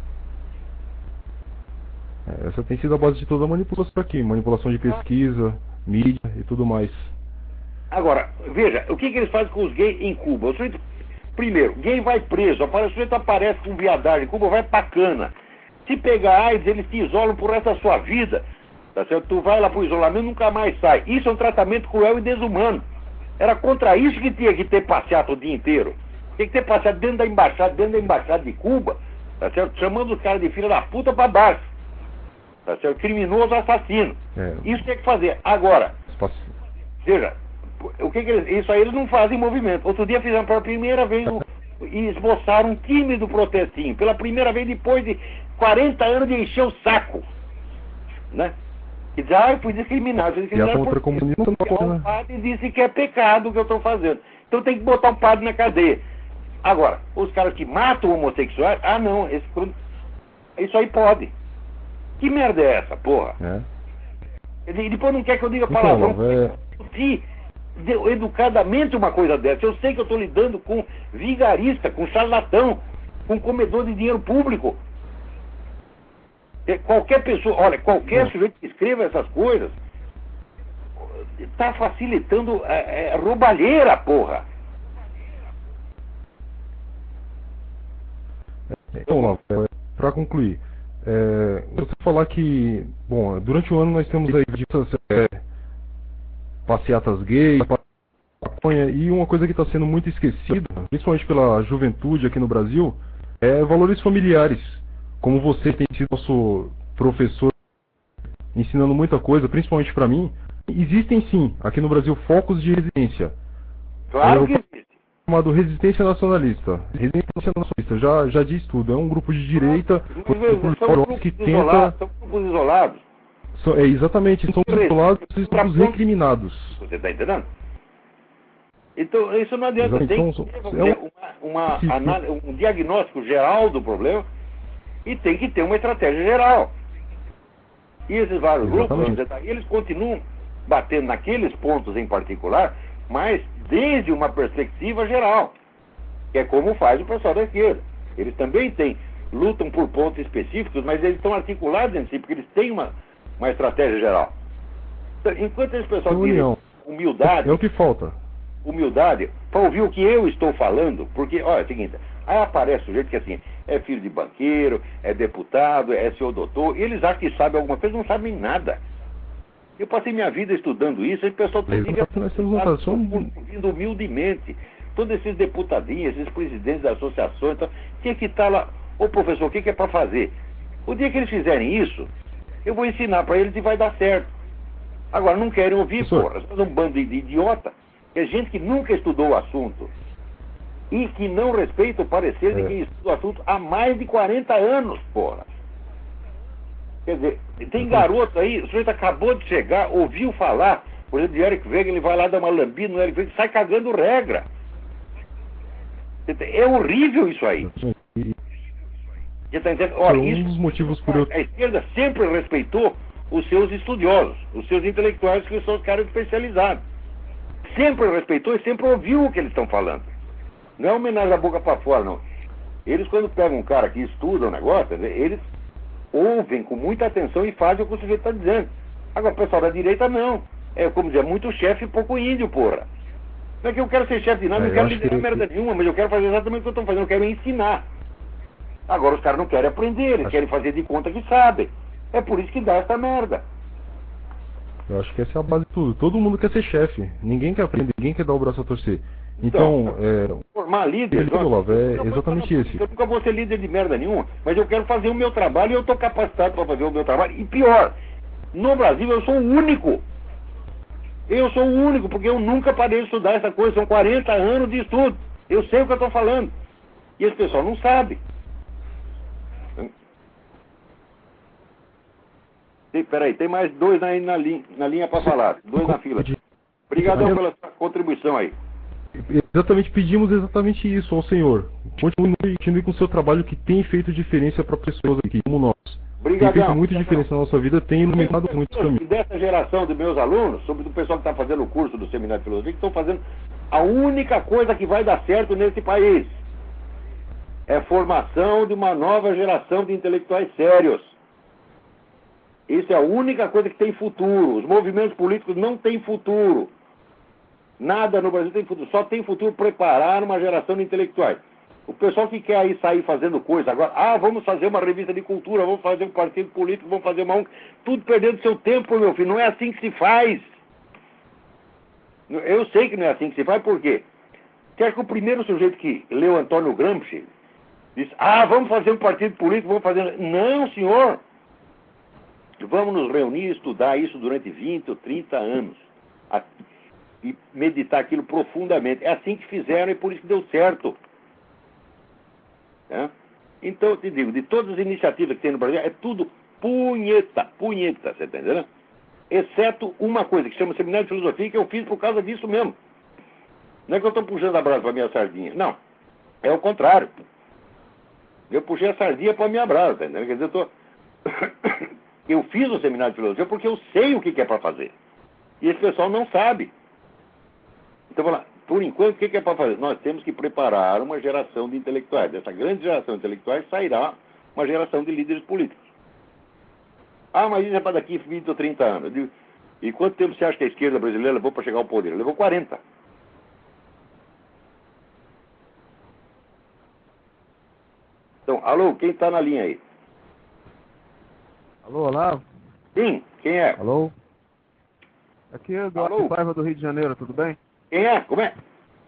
Essa tem sido a base de toda a manipulação aqui, manipulação de pesquisa, mídia e tudo mais. Agora, veja, o que, que eles fazem com os gays em Cuba? O sujeito Primeiro, ninguém vai preso. O sujeito aparece com viadagem em Cuba, vai pra cana. Se pegar AIDS, eles te isolam pro resto da sua vida. Tá certo? Tu vai lá pro isolamento e nunca mais sai. Isso é um tratamento cruel e desumano. Era contra isso que tinha que ter passeado o dia inteiro. Tem que ter passeado dentro da embaixada, dentro da embaixada de Cuba, tá certo? Chamando os caras de filha da puta pra baixo. Tá certo? Criminoso, assassino. É. Isso tem que fazer. Agora, veja, o que que eles, isso aí eles não fazem movimento. Outro dia fizeram pela primeira vez um, e esboçaram um tímido protestinho. Pela primeira vez depois de quarenta anos de encher o saco. Né? E diz, ah, eu fui discriminado. Eu fui discriminado e a contra-comunista não pode. O padre disse que é pecado o que eu estou fazendo. Então tem que botar o padre na cadeia. Agora, os caras que matam homossexuais, ah não, esse, isso aí pode. Que merda é essa, porra? É. E depois não quer que eu diga palavrão. Discutir educadamente uma coisa dessa. Eu sei que eu estou lidando com vigarista, com charlatão, com comedor de dinheiro público. Qualquer pessoa, olha, qualquer sujeito que escreva essas coisas está facilitando a, a roubalheira, porra. Então, para concluir, é, você falar que, bom, durante o ano nós temos aí é, passeatas gays, maconha, e uma coisa que está sendo muito esquecida, principalmente pela juventude aqui no Brasil, é valores familiares. Como você tem sido nosso professor ensinando muita coisa, principalmente para mim, existem sim, aqui no Brasil, focos de resistência. Claro que existe. Chamado Resistência Nacionalista. Resistência Nacionalista já, já diz tudo. É um grupo de direita são que tenta... Isolados, são grupos isolados. São, é, exatamente, são grupos isolados e grupos recriminados. Você está entendendo? Então, isso não adianta. Exatamente. Tem então, que ter é um... uma, uma análise, um diagnóstico geral do problema e tem que ter uma estratégia geral. E esses vários Exatamente. grupos, eles continuam batendo naqueles pontos em particular, mas desde uma perspectiva geral, que é como faz o pessoal da esquerda. Eles também têm, lutam por pontos específicos, mas eles estão articulados em si, porque eles têm uma, uma estratégia geral. Então, enquanto esse pessoal tem humildade... É o que falta. Humildade, para ouvir o que eu estou falando, porque, olha, é o seguinte, aí aparece o sujeito que assim, é filho de banqueiro, é deputado, é seu doutor, e eles acham que sabem alguma coisa, não sabem nada. Eu passei minha vida estudando isso, e o pessoal ouvindo humildemente. Todos esses deputadinhos, esses presidentes das associações, então, tinha que estar lá, ô professor, o que, que é para fazer? O dia que eles fizerem isso, eu vou ensinar para eles e vai dar certo. Agora, não querem ouvir, porra, são um bando de idiota. É gente que nunca estudou o assunto e que não respeita o parecer de quem estuda o assunto há mais de quarenta anos, porra. Quer dizer, tem garoto aí, o sujeito acabou de chegar, ouviu falar, por exemplo, de Eric Wegener, ele vai lá dar uma lambida no Eric Wegener, sai cagando regra. É horrível isso aí. Você tá entendendo? Olha, um isso, dos motivos por eu... A esquerda sempre respeitou os seus estudiosos, os seus intelectuais, que são os caras especializados. Sempre respeitou e sempre ouviu o que eles estão falando. Não é homenagem à boca para fora, não. Eles, quando pegam um cara que estuda o negócio, eles ouvem com muita atenção e fazem o que o sujeito está dizendo. Agora, o pessoal da direita, não. É, como dizer, muito chefe e pouco índio, porra. Não é que eu quero ser chefe de nada, é, não quero que liderar que... merda nenhuma, mas eu quero fazer exatamente o que eu estou fazendo, eu quero ensinar. Agora, os caras não querem aprender, eles acho... querem fazer de conta que sabem. É por isso que dá essa merda. Eu acho que essa é a base de tudo. Todo mundo quer ser chefe. Ninguém quer aprender, ninguém quer dar o braço a torcer. Então, então é... formar líder, é exatamente esse. Eu nunca vou ser líder de merda nenhuma, mas eu quero fazer o meu trabalho e eu estou capacitado para fazer o meu trabalho. E pior, no Brasil eu sou o único. Eu sou o único, porque eu nunca parei de estudar essa coisa. São quarenta anos de estudo. Eu sei o que eu estou falando. E esse pessoal não sabe. Tem, peraí, tem mais dois aí na, linha, na linha para falar. Dois na fila. Obrigadão pela sua contribuição aí. Exatamente, pedimos exatamente isso ao senhor. Continue, continue com o seu trabalho, que tem feito diferença para pessoas aqui, como nós. Obrigadão. Tem feito muita diferença na nossa vida, tem iluminado muitos caminhos. E dessa geração de meus alunos, sobre o pessoal que está fazendo o curso do Seminário de Filosofia, que estão fazendo a única coisa que vai dar certo nesse país. É a formação de uma nova geração de intelectuais sérios. Isso é a única coisa que tem futuro. Os movimentos políticos não têm futuro. Nada no Brasil tem futuro. Só tem futuro preparar uma geração de intelectuais. O pessoal que quer aí sair fazendo coisa agora, ah, vamos fazer uma revista de cultura, vamos fazer um partido político, vamos fazer uma... Tudo perdendo seu tempo, meu filho. Não é assim que se faz. Eu sei que não é assim que se faz, por quê? Você acha que o primeiro sujeito que leu Antônio Gramsci disse, ah, vamos fazer um partido político, vamos fazer... Não, senhor. Vamos nos reunir e estudar isso durante vinte ou trinta anos. E meditar aquilo profundamente. É assim que fizeram e por isso que deu certo. É? Então, eu te digo, de todas as iniciativas que tem no Brasil, é tudo punheta, punheta, você está entendendo? Exceto uma coisa, que chama Seminário de Filosofia, que eu fiz por causa disso mesmo. Não é que eu estou puxando a brasa para minha sardinha. Não. É o contrário. Eu puxei a sardinha para minha brasa, tá entendendo? Quer dizer, eu, tô... eu fiz o Seminário de Filosofia porque eu sei o que é para fazer. E esse pessoal não sabe. Então, vamos lá. Por enquanto, o que é para fazer? Nós temos que preparar uma geração de intelectuais. Dessa grande geração de intelectuais sairá uma geração de líderes políticos. Ah, mas isso é para daqui vinte ou trinta anos. Eu digo, e quanto tempo você acha que a esquerda brasileira levou para chegar ao poder? Levou quarenta. Então, alô, quem está na linha aí? Alô, Olavo? Sim, quem é? Alô? Aqui é Eduardo Alô? Paiva do Rio de Janeiro, tudo bem? Quem é? Como é?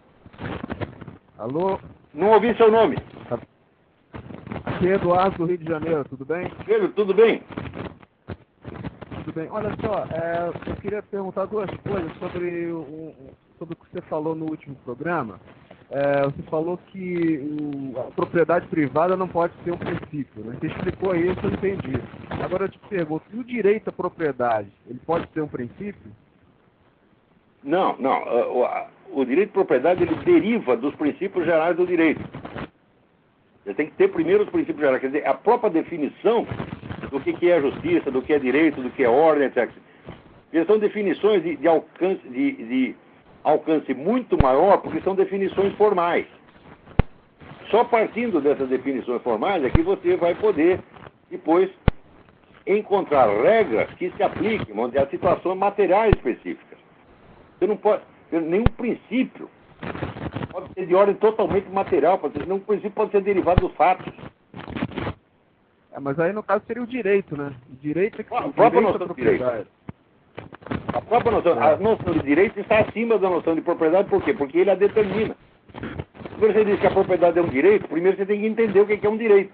Alô? Não ouvi seu nome. Aqui é Eduardo do Rio de Janeiro, tudo bem? Pedro, tudo bem? Tudo bem. Olha só, é, eu queria perguntar duas coisas sobre o, sobre o que você falou no último programa. É, você falou que o, a propriedade privada não pode ser um princípio, né? Você explicou isso, eu entendi. Agora eu te pergunto, e o direito à propriedade, ele pode ser um princípio? Não, não. O, o direito de propriedade, ele deriva dos princípios gerais do direito. Você tem que ter primeiro os princípios gerais. Quer dizer, a própria definição do que, que é justiça, do que é direito, do que é ordem, etcétera. Eles são definições de, de, alcance, de, de alcance muito maior, porque são definições formais. Só partindo dessas definições formais é que você vai poder, depois, encontrar regras que se apliquem a situações materiais específicas. Você não pode, nenhum princípio pode ser de ordem totalmente material, pode ser, nenhum princípio pode ser derivado dos fatos. É, mas aí no caso seria o direito, né? O direito é que a própria noção de direito. A própria noção, é. a noção de direito está acima da noção de propriedade, por quê? Porque ele a determina. Quando você diz que a propriedade é um direito, primeiro você tem que entender o que é um direito.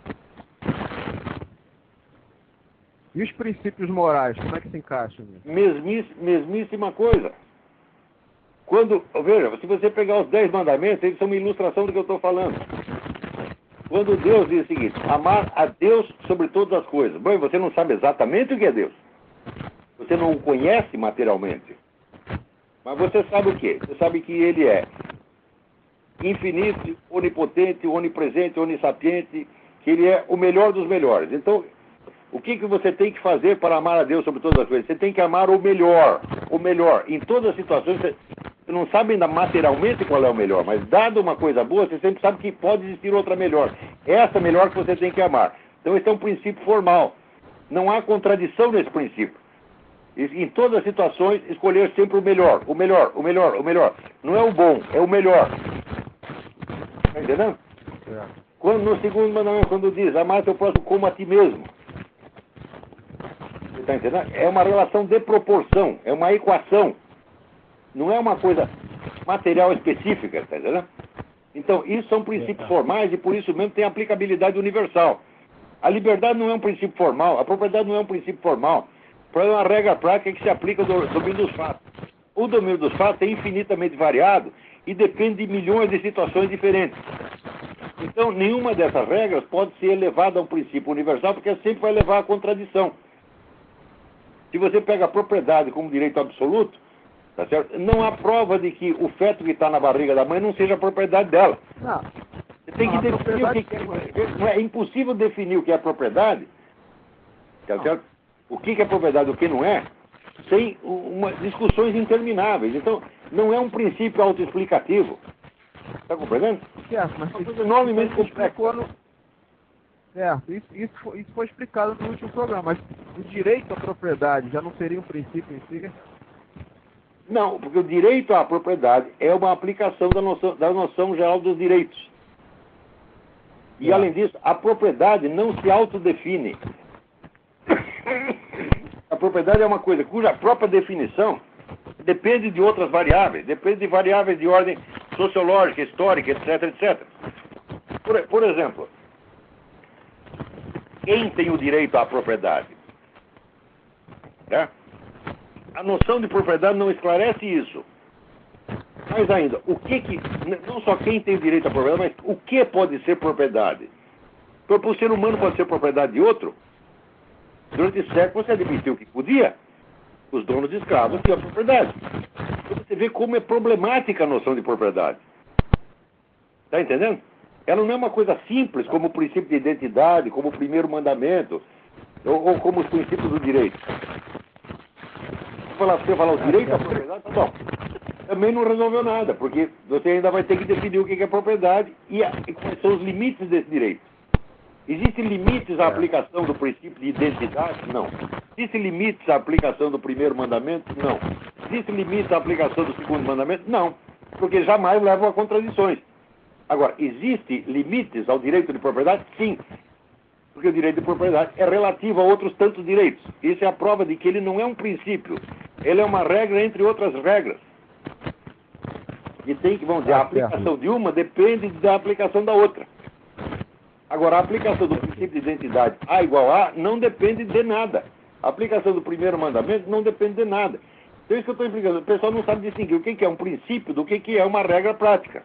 E os princípios morais, como é que se encaixam nisso? Mesmiss, mesmíssima coisa. Quando, veja, se você pegar os dez mandamentos, eles são uma ilustração do que eu estou falando. Quando Deus diz o seguinte, amar a Deus sobre todas as coisas. Bom, você não sabe exatamente o que é Deus. Você não o conhece materialmente. Mas você sabe o quê? Você sabe que Ele é infinito, onipotente, onipresente, onissapiente, que Ele é o melhor dos melhores. Então, o que, que você tem que fazer para amar a Deus sobre todas as coisas? Você tem que amar o melhor, o melhor. Em todas as situações, você não sabe ainda materialmente qual é o melhor, mas dado uma coisa boa, você sempre sabe que pode existir outra melhor. Essa melhor que você tem que amar. Então, esse é um princípio formal. Não há contradição nesse princípio. Em todas as situações, escolher sempre o melhor, o melhor, o melhor, o melhor. Não é o bom, é o melhor. Está entendendo? É. Quando, no segundo mandamento, quando diz, amar teu próximo como a ti mesmo. Você está entendendo? É uma relação de proporção, é uma equação. Não é uma coisa material específica, está entendendo? Então, isso são princípios formais e por isso mesmo tem aplicabilidade universal. A liberdade não é um princípio formal, a propriedade não é um princípio formal. É uma regra prática que se aplica ao domínio dos fatos. O domínio dos fatos é infinitamente variado e depende de milhões de situações diferentes. Então, nenhuma dessas regras pode ser elevada a um princípio universal, porque sempre vai levar à contradição. Se você pega a propriedade como direito absoluto, tá certo? Não há prova de que o feto que está na barriga da mãe não seja a propriedade dela. Não. Você tem que não, definir o que é. Não é impossível definir o que é propriedade, tá certo? O que é propriedade e o que não é, sem uma, discussões intermináveis. Então, não é um princípio autoexplicativo. Está compreendendo? Certo, mas é uma coisa enormemente complexa. No... Certo, isso, isso, foi, isso foi explicado no último programa, mas o direito à propriedade já não seria um princípio em si? Não, porque o direito à propriedade é uma aplicação da noção, da noção geral dos direitos. E, É. além disso, a propriedade não se autodefine. A propriedade é uma coisa cuja própria definição depende de outras variáveis, depende de variáveis de ordem sociológica, histórica, etc, etcétera. Por, por exemplo, quem tem o direito à propriedade? Né? A noção de propriedade não esclarece isso. Mais ainda, o que que, não só quem tem o direito à propriedade, mas o que pode ser propriedade? Porque o ser humano pode ser propriedade de outro. Durante séculos você admitiu que podia. Os donos de escravos tinham propriedade. Então você vê como é problemática a noção de propriedade. Está entendendo? Ela não é uma coisa simples como o princípio de identidade, como o primeiro mandamento, ou, ou como os princípios do direito. Se você falar o direito à propriedade, tá bom. Também não resolveu nada, porque você ainda vai ter que definir o que é propriedade e, a, e quais são os limites desse direito. Existem limites à aplicação do princípio de identidade? Não. Existem limites à aplicação do primeiro mandamento? Não. Existem limites à aplicação do segundo mandamento? Não. Porque jamais levam a contradições. Agora, existem limites ao direito de propriedade? Sim. Porque o direito de propriedade é relativo a outros tantos direitos. Isso é a prova de que ele não é um princípio. Ele é uma regra entre outras regras. E tem que, vamos dizer, a aplicação de uma depende da aplicação da outra. Agora, a aplicação do princípio de identidade A igual a não depende de nada. A aplicação do primeiro mandamento não depende de nada. Então, isso que eu estou explicando. O pessoal não sabe distinguir o que é um princípio do que é uma regra prática.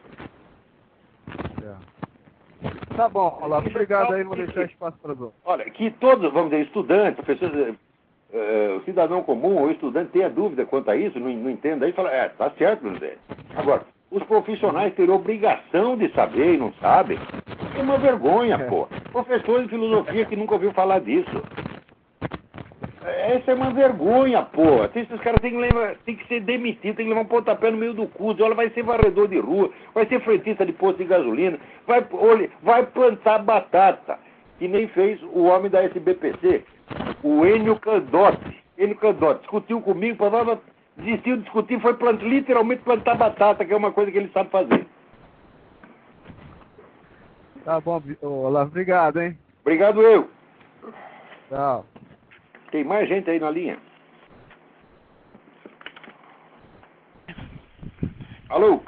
É. Tá bom, Olavo. Obrigado aí, vou deixar espaço para os outros. Olha, que todos, vamos dizer, estudantes, pessoas, uh, o cidadão comum ou estudante tenha dúvida quanto a isso, não, não entenda aí, fala, é, tá certo, não é. Agora, os profissionais terão obrigação de saber e não sabem. É uma vergonha, pô. Professor de filosofia que nunca ouviu falar disso. Essa é uma vergonha, pô. Esses caras têm que, levar, têm que ser demitidos, têm que levar um pontapé no meio do cu. Olha, vai ser varredor de rua, vai ser frentista de posto de gasolina, vai, olha, vai plantar batata, que nem fez o homem da S B P C, o Enio Candotti. Enio Candotti discutiu comigo, falava, desistiu de discutir, foi plant, literalmente plantar batata, que é uma coisa que ele sabe fazer. Tá bom, Olavo. Obrigado, hein? Obrigado, eu. Tchau. Tem mais gente aí na linha? Alô?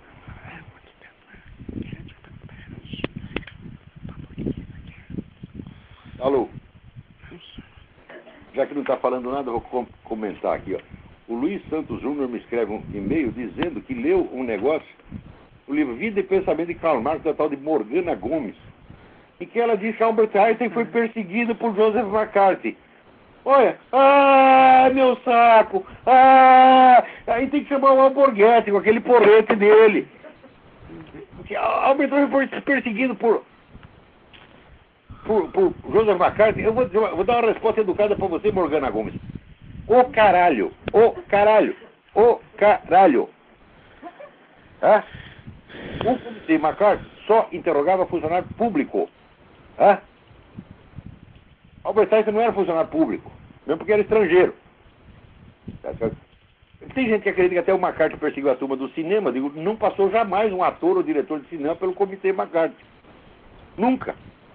Alô? Já que não está falando nada, eu vou com comentar aqui, ó. O Luiz Santos Júnior me escreve um e-mail dizendo que leu um negócio, o livro Vida e Pensamento de Karl Marx, da tal de Morgana Gomes, em que ela diz que Albert Einstein foi perseguido por Joseph McCarthy. Olha, ah, meu saco, ah, aí tem que chamar o Alborguete com aquele porrete dele. Porque Albert Einstein foi perseguido por, por, por Joseph McCarthy. Eu vou, dizer, vou dar uma resposta educada pra você, Morgana Gomes. O caralho, o caralho, o caralho. Ah? O comitê McCarthy só interrogava funcionário público. Ah? Albert Einstein não era funcionário público, mesmo porque era estrangeiro. Tem gente que acredita que até o McCarthy perseguiu a turma do cinema. Digo, não passou jamais um ator ou diretor de cinema pelo comitê McCarthy. Nunca.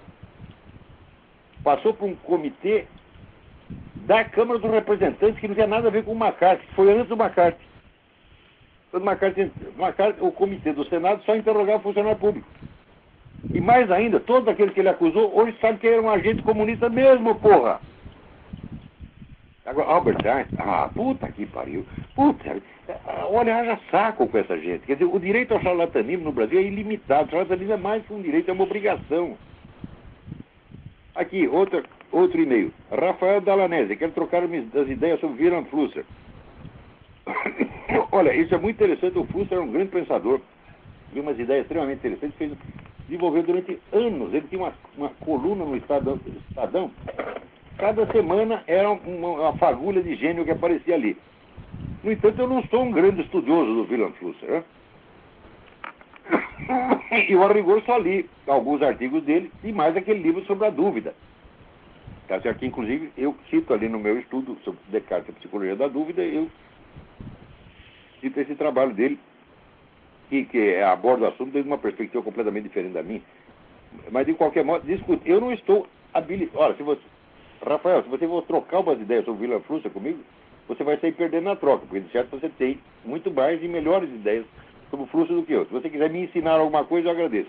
Passou por um comitê da Câmara dos Representantes que não tinha nada a ver com o McCarthy, que foi antes do McCarthy. Quando o McCarthy, McCarthy, o comitê do Senado só interrogava funcionário público. E mais ainda, todos aqueles que ele acusou, hoje sabem que ele era um agente comunista mesmo, porra. Agora, Albert Einstein, ah, puta que pariu. Puta, olha, haja saco com essa gente. Quer dizer, o direito ao charlatanismo no Brasil é ilimitado. O charlatanismo é mais que um direito, é uma obrigação. Aqui, outra, outro e-mail. Rafael Dalanese, quero trocar as ideias sobre Wilhelm Flusser. Olha, isso é muito interessante. O Flusser é um grande pensador. Viu umas ideias extremamente interessantes. Fez, desenvolveu durante anos. Ele tinha uma, uma coluna no Estadão, Estadão. Cada semana era uma, uma fagulha de gênio que aparecia ali. No entanto, eu não sou um grande estudioso do Wilhelm Flusser. Né? E eu, a rigor, só li alguns artigos dele e mais aquele livro sobre a dúvida. Tá certo? Que, inclusive, eu cito ali no meu estudo sobre Descartes e a Psicologia da Dúvida, eu felicito esse trabalho dele, que, que aborda o assunto desde uma perspectiva completamente diferente da minha. Mas, de qualquer modo, discutir. Eu não estou habilitado. Olha, se você... Rafael, se você for trocar umas ideias sobre Vila Frustra comigo, você vai sair perdendo na troca, porque de certo você tem muito mais e melhores ideias sobre o Frustra do que eu. Se você quiser me ensinar alguma coisa, eu agradeço.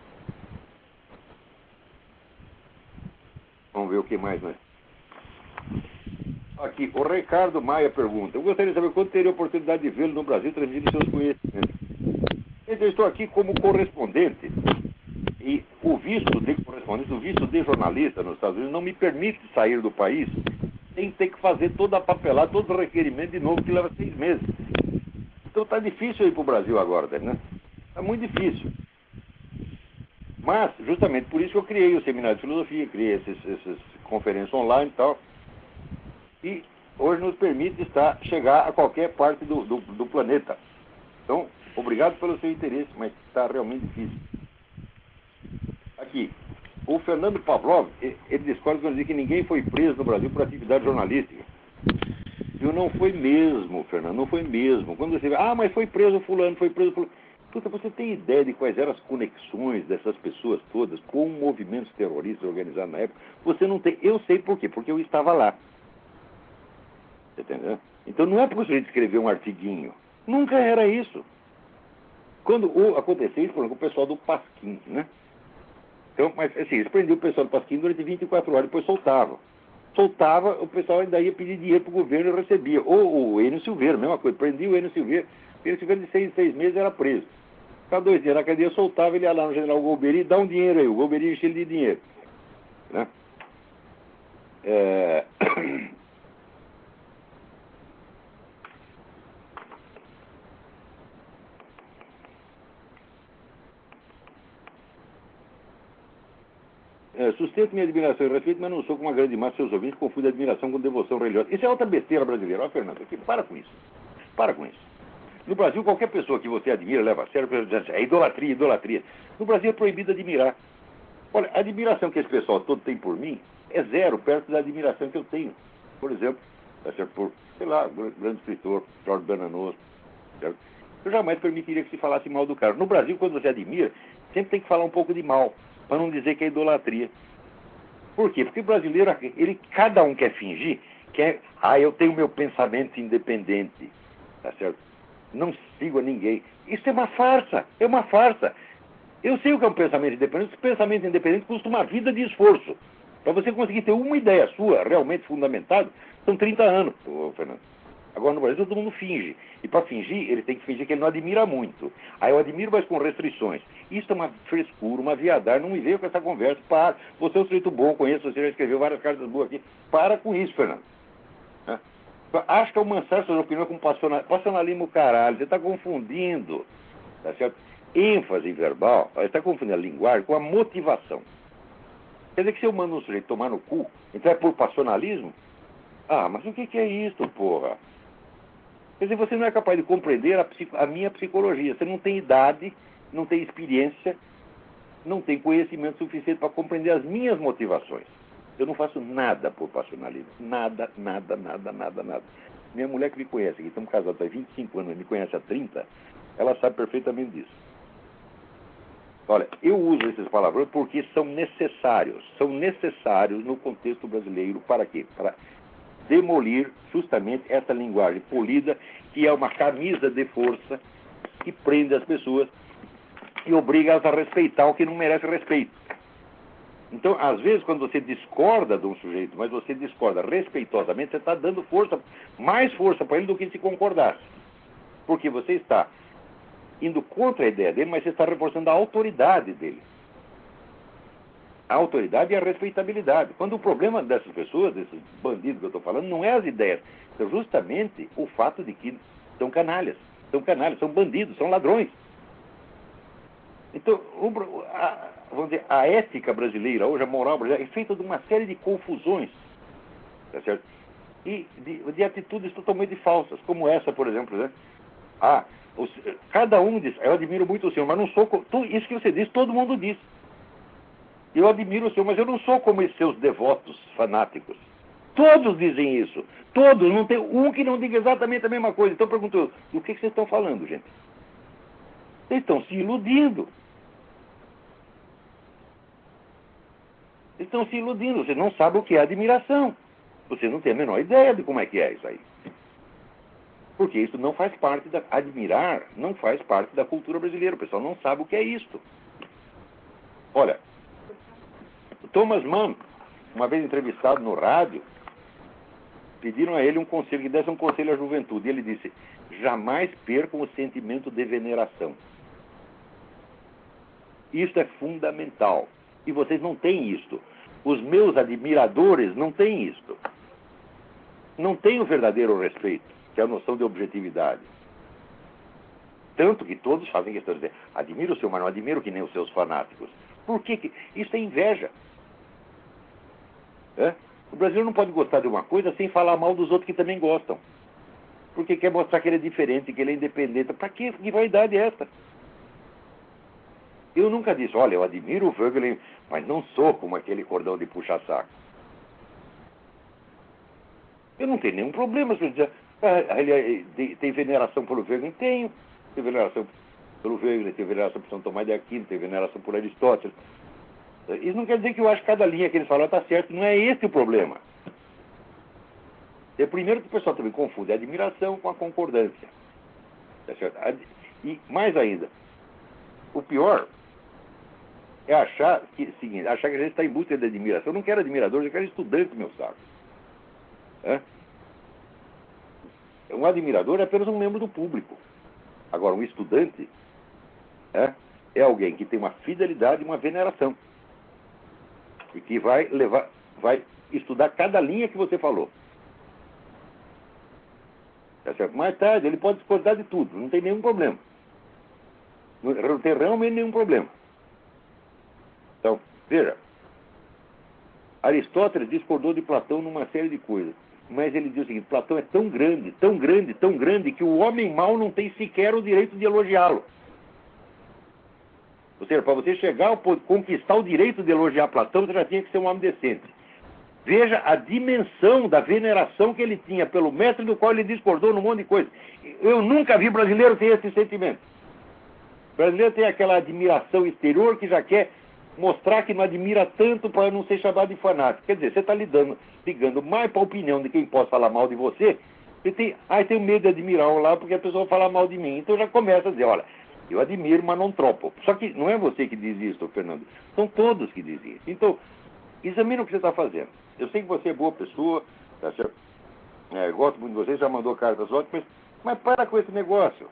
Vamos ver o que mais, né? Aqui, o Ricardo Maia pergunta: eu gostaria de saber quando teria a oportunidade de vê-lo no Brasil transmitindo seus conhecimentos. Eu estou aqui como correspondente e o visto de correspondente, o visto de jornalista nos Estados Unidos não me permite sair do país sem ter que fazer toda a papelada, todo o requerimento de novo, que leva seis meses. Então está difícil ir para o Brasil agora, né? Está muito difícil. Mas, justamente por isso que eu criei o Seminário de Filosofia, criei essas, essas conferências online e tal, e hoje nos permite estar, chegar a qualquer parte do, do, do planeta. Então, obrigado pelo seu interesse, mas está realmente difícil. Aqui, o Fernando Pavlov, ele discorda quando diz que ninguém foi preso no Brasil por atividade jornalística. Eu não foi mesmo, Fernando, não foi mesmo. Quando você vê, ah, mas foi preso fulano, foi preso fulano. Puta, você tem ideia de quais eram as conexões dessas pessoas todas com movimentos terroristas organizados na época? Você não tem. Eu sei por quê, porque eu estava lá. Você entendeu? Então não é porque você escrever um artiguinho. Nunca era isso. Quando o, aconteceu isso, por exemplo, o pessoal do Pasquim, né? Então, mas assim, eles prendiam o pessoal do Pasquim durante vinte e quatro horas, depois soltavam. Soltava, o pessoal ainda ia pedir dinheiro para o governo e recebia. Ou o Enio Silveira, mesma coisa, prendia o Enio Silveira. O Enio Silveira de seis em seis meses era preso. Cada dois dias na cadeia soltava, ele ia lá no general Golbery e dá um dinheiro aí. O Golbery enche ele de dinheiro. Né? É... É, sustento minha admiração e respeito, mas não sou como uma grande massa de seus ouvintes que confunde admiração com devoção religiosa. Isso é outra besteira brasileira. Ó, Fernando, aqui, para com isso. Para com isso. No Brasil, qualquer pessoa que você admira, leva a sério, é idolatria, idolatria. No Brasil é proibido admirar. Olha, a admiração que esse pessoal todo tem por mim é zero perto da admiração que eu tenho. Por exemplo, por, sei lá, grande escritor, Jorge Bernanos. Certo? Eu jamais permitiria que se falasse mal do cara. No Brasil, quando você admira, sempre tem que falar um pouco de mal, para não dizer que é idolatria. Por quê? Porque o brasileiro, ele, cada um quer fingir que é, ah, eu tenho meu pensamento independente, tá certo? Não sigo a ninguém. Isso é uma farsa, é uma farsa. Eu sei o que é um pensamento independente. Esse pensamento independente custa uma vida de esforço. Para você conseguir ter uma ideia sua realmente fundamentada, são trinta anos, ô, Fernando. Agora no Brasil todo mundo finge. E para fingir, ele tem que fingir que ele não admira muito. Aí eu admiro, mas com restrições. Isso é uma frescura, uma viadagem. Não me veio com essa conversa. Para. Você é um sujeito bom, conheço, você já escreveu várias cartas boas aqui. Para com isso, Fernando. É. Acho que é o mansar suas opiniões com passional, passionalismo caralho. Você está confundindo, tá certo? ênfase verbal, você está confundindo a linguagem com a motivação. Quer dizer que se eu mando um sujeito tomar no cu, então é por passionalismo? Ah, mas o que, que é isso, porra? Quer dizer, você não é capaz de compreender a, a minha psicologia. Você não tem idade, não tem experiência, não tem conhecimento suficiente para compreender as minhas motivações. Eu não faço nada por passionalismo. Nada, nada, nada, nada, nada. Minha mulher que me conhece, que estamos casados há vinte e cinco anos, me conhece há trinta, ela sabe perfeitamente disso. Olha, eu uso esses palavrões porque são necessários. São necessários no contexto brasileiro. Para quê? Para demolir justamente essa linguagem polida, que é uma camisa de força que prende as pessoas e obriga-as a respeitar o que não merece respeito. Então, às vezes, quando você discorda de um sujeito, mas você discorda respeitosamente, você está dando força, mais força para ele do que se concordasse. Porque você está indo contra a ideia dele, mas você está reforçando a autoridade dele. A autoridade e a respeitabilidade. Quando o problema dessas pessoas, desses bandidos que eu estou falando, não é as ideias, é justamente o fato de que são canalhas. São canalhas, são bandidos, são ladrões. Então, a, vamos dizer, a ética brasileira, hoje a moral brasileira, é feita de uma série de confusões, tá certo? E de, de atitudes totalmente falsas, como essa, por exemplo, né? Ah, os, cada um diz, eu admiro muito o senhor, mas não sou, tu, isso que você diz, todo mundo diz. Eu admiro o senhor, mas eu não sou como esses seus devotos fanáticos. Todos dizem isso. Todos. Não tem um que não diga exatamente a mesma coisa. Então perguntou, do que, que vocês estão falando, gente? Vocês estão se iludindo. Vocês estão se iludindo. Vocês não sabem o que é admiração. Vocês não têm a menor ideia de como é que é isso aí. Porque isso não faz parte da... Admirar não faz parte da cultura brasileira. O pessoal não sabe o que é isto. Olha, Thomas Mann, uma vez entrevistado no rádio, pediram a ele um conselho, que desse um conselho à juventude. E ele disse, jamais percam o sentimento de veneração. Isso é fundamental. E vocês não têm isto. Os meus admiradores não têm isto. Não têm o verdadeiro respeito, que é a noção de objetividade. Tanto que todos fazem questão de dizer, admiro o seu, mas não admiro que nem os seus fanáticos. Por que que... Isso é inveja. É? O brasileiro não pode gostar de uma coisa sem falar mal dos outros que também gostam. Porque quer mostrar que ele é diferente, que ele é independente. Para que, que vaidade é essa? Eu nunca disse, olha, eu admiro o Voegelin, mas não sou como aquele cordão de puxa-saco. Eu não tenho nenhum problema se eu dizer, ah, ele tem, tem veneração pelo Voegelin? Tenho. Tem veneração pelo Voegelin, tem veneração por São Tomás de Aquino, tem veneração por Aristóteles. Isso não quer dizer que eu acho que cada linha que eles falam está certo. Não é esse o problema. É primeiro que o pessoal também confunde a admiração com a concordância. Tá certo? E mais ainda, o pior é achar que, seguinte, achar que a gente está em busca de admiração. Eu não quero admiradores, eu quero estudantes, meu saco. É? Um admirador é apenas um membro do público. Agora, um estudante é, é alguém que tem uma fidelidade e uma veneração. E que vai levar, vai estudar cada linha que você falou. Tá certo? Mais tarde, ele pode discordar de tudo, não tem nenhum problema. Não tem realmente nenhum problema. Então, veja, Aristóteles discordou de Platão numa série de coisas. Mas ele diz o seguinte, Platão é tão grande, tão grande, tão grande, que o homem mau não tem sequer o direito de elogiá-lo. Ou seja, para você chegar a conquistar o direito de elogiar Platão, você já tinha que ser um homem decente. Veja a dimensão da veneração que ele tinha pelo mestre do qual ele discordou num monte de coisa. Eu nunca vi brasileiro ter esse sentimento. O brasileiro tem aquela admiração exterior que já quer mostrar que não admira tanto para não ser chamado de fanático. Quer dizer, você está lidando, ligando mais para a opinião de quem possa falar mal de você, e tem, ah, eu tenho medo de admirar um lá porque a pessoa fala mal de mim. Então já começa a dizer, olha, eu admiro, mas não tropo. Só que não é você que diz isso, Fernando. São todos que dizem isso. Então, examine o que você está fazendo. Eu sei que você é boa pessoa, tá certo? É, eu gosto muito de você, já mandou cartas ótimas, mas para com esse negócio.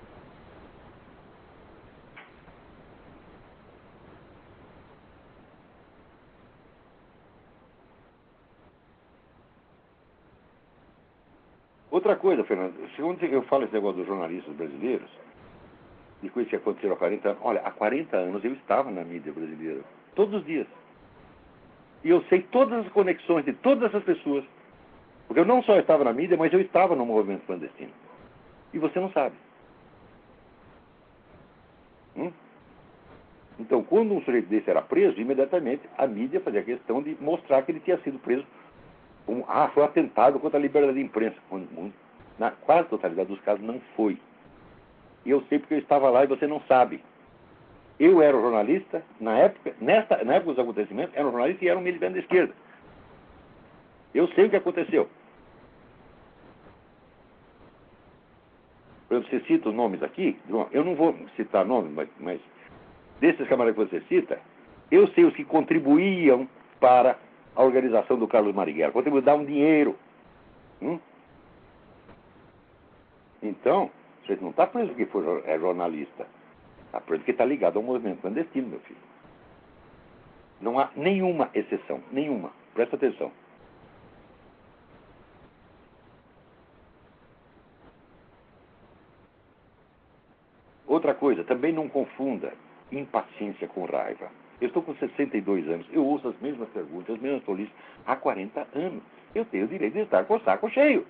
Outra coisa, Fernando, segundo eu falo esse negócio dos jornalistas brasileiros, de coisas que aconteceram há quarenta anos. Olha, há quarenta anos eu estava na mídia brasileira, todos os dias. E eu sei todas as conexões de todas essas pessoas. Porque eu não só estava na mídia, mas eu estava no movimento clandestino. E você não sabe. Hum? Então, quando um sujeito desse era preso, imediatamente a mídia fazia questão de mostrar que ele tinha sido preso. Um, ah, foi um atentado contra a liberdade de imprensa. Quando, na quase totalidade dos casos não foi. E eu sei porque eu estava lá e você não sabe. Eu era um jornalista, na época, nesta, na época dos acontecimentos, era um jornalista e era um militante da esquerda. Eu sei o que aconteceu. Por exemplo, você cita os nomes aqui, eu não vou citar nomes, mas, mas desses camaradas que você cita, eu sei os que contribuíam para a organização do Carlos Marighella, contribuíam, davam dinheiro. Hum? Então, você não está preso porque foi, é jornalista. Está preso porque está ligado ao movimento clandestino, meu filho. Não há nenhuma exceção, nenhuma. Presta atenção. Outra coisa, também não confunda impaciência com raiva. Eu estou com sessenta e dois anos, eu ouço as mesmas perguntas, as mesmas tolices há quarenta anos. Eu tenho o direito de estar com o saco cheio.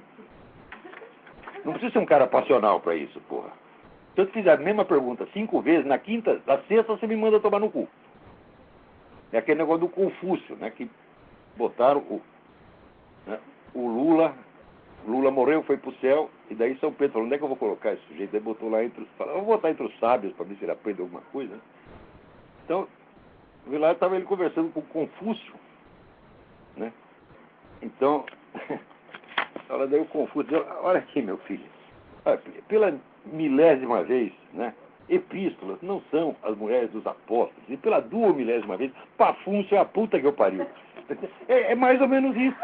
Não precisa ser um cara passional para isso, porra. Se eu te fizer a mesma pergunta cinco vezes, na quinta, na sexta você me manda tomar no cu. É aquele negócio do Confúcio, né? Que botaram o, né? O Lula, Lula morreu, foi pro céu, e daí São Pedro falou, onde é que eu vou colocar esse sujeito? Aí botou lá entre os... Falou, eu vou botar entre os sábios para ver se ele aprende alguma coisa. Então, vi lá, estava ele conversando com Confúcio, né? Então, olha, daí o Confúcio disse, olha aqui, meu filho, olha, pela milésima vez, né? Epístolas não são as mulheres dos apóstolos, e pela duas milésima vez, Pafúncio é a puta que eu pariu. É, é mais ou menos isso.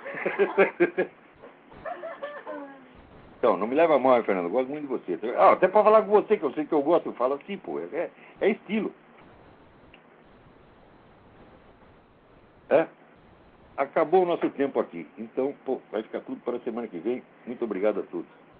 Então, não me leva mal, Fernando, eu gosto muito de você. Ah, até para falar com você, que eu sei que eu gosto, eu falo assim, pô, é, é estilo. É? Acabou o nosso tempo aqui. Então, pô, vai ficar tudo para a semana que vem. Muito obrigado a todos.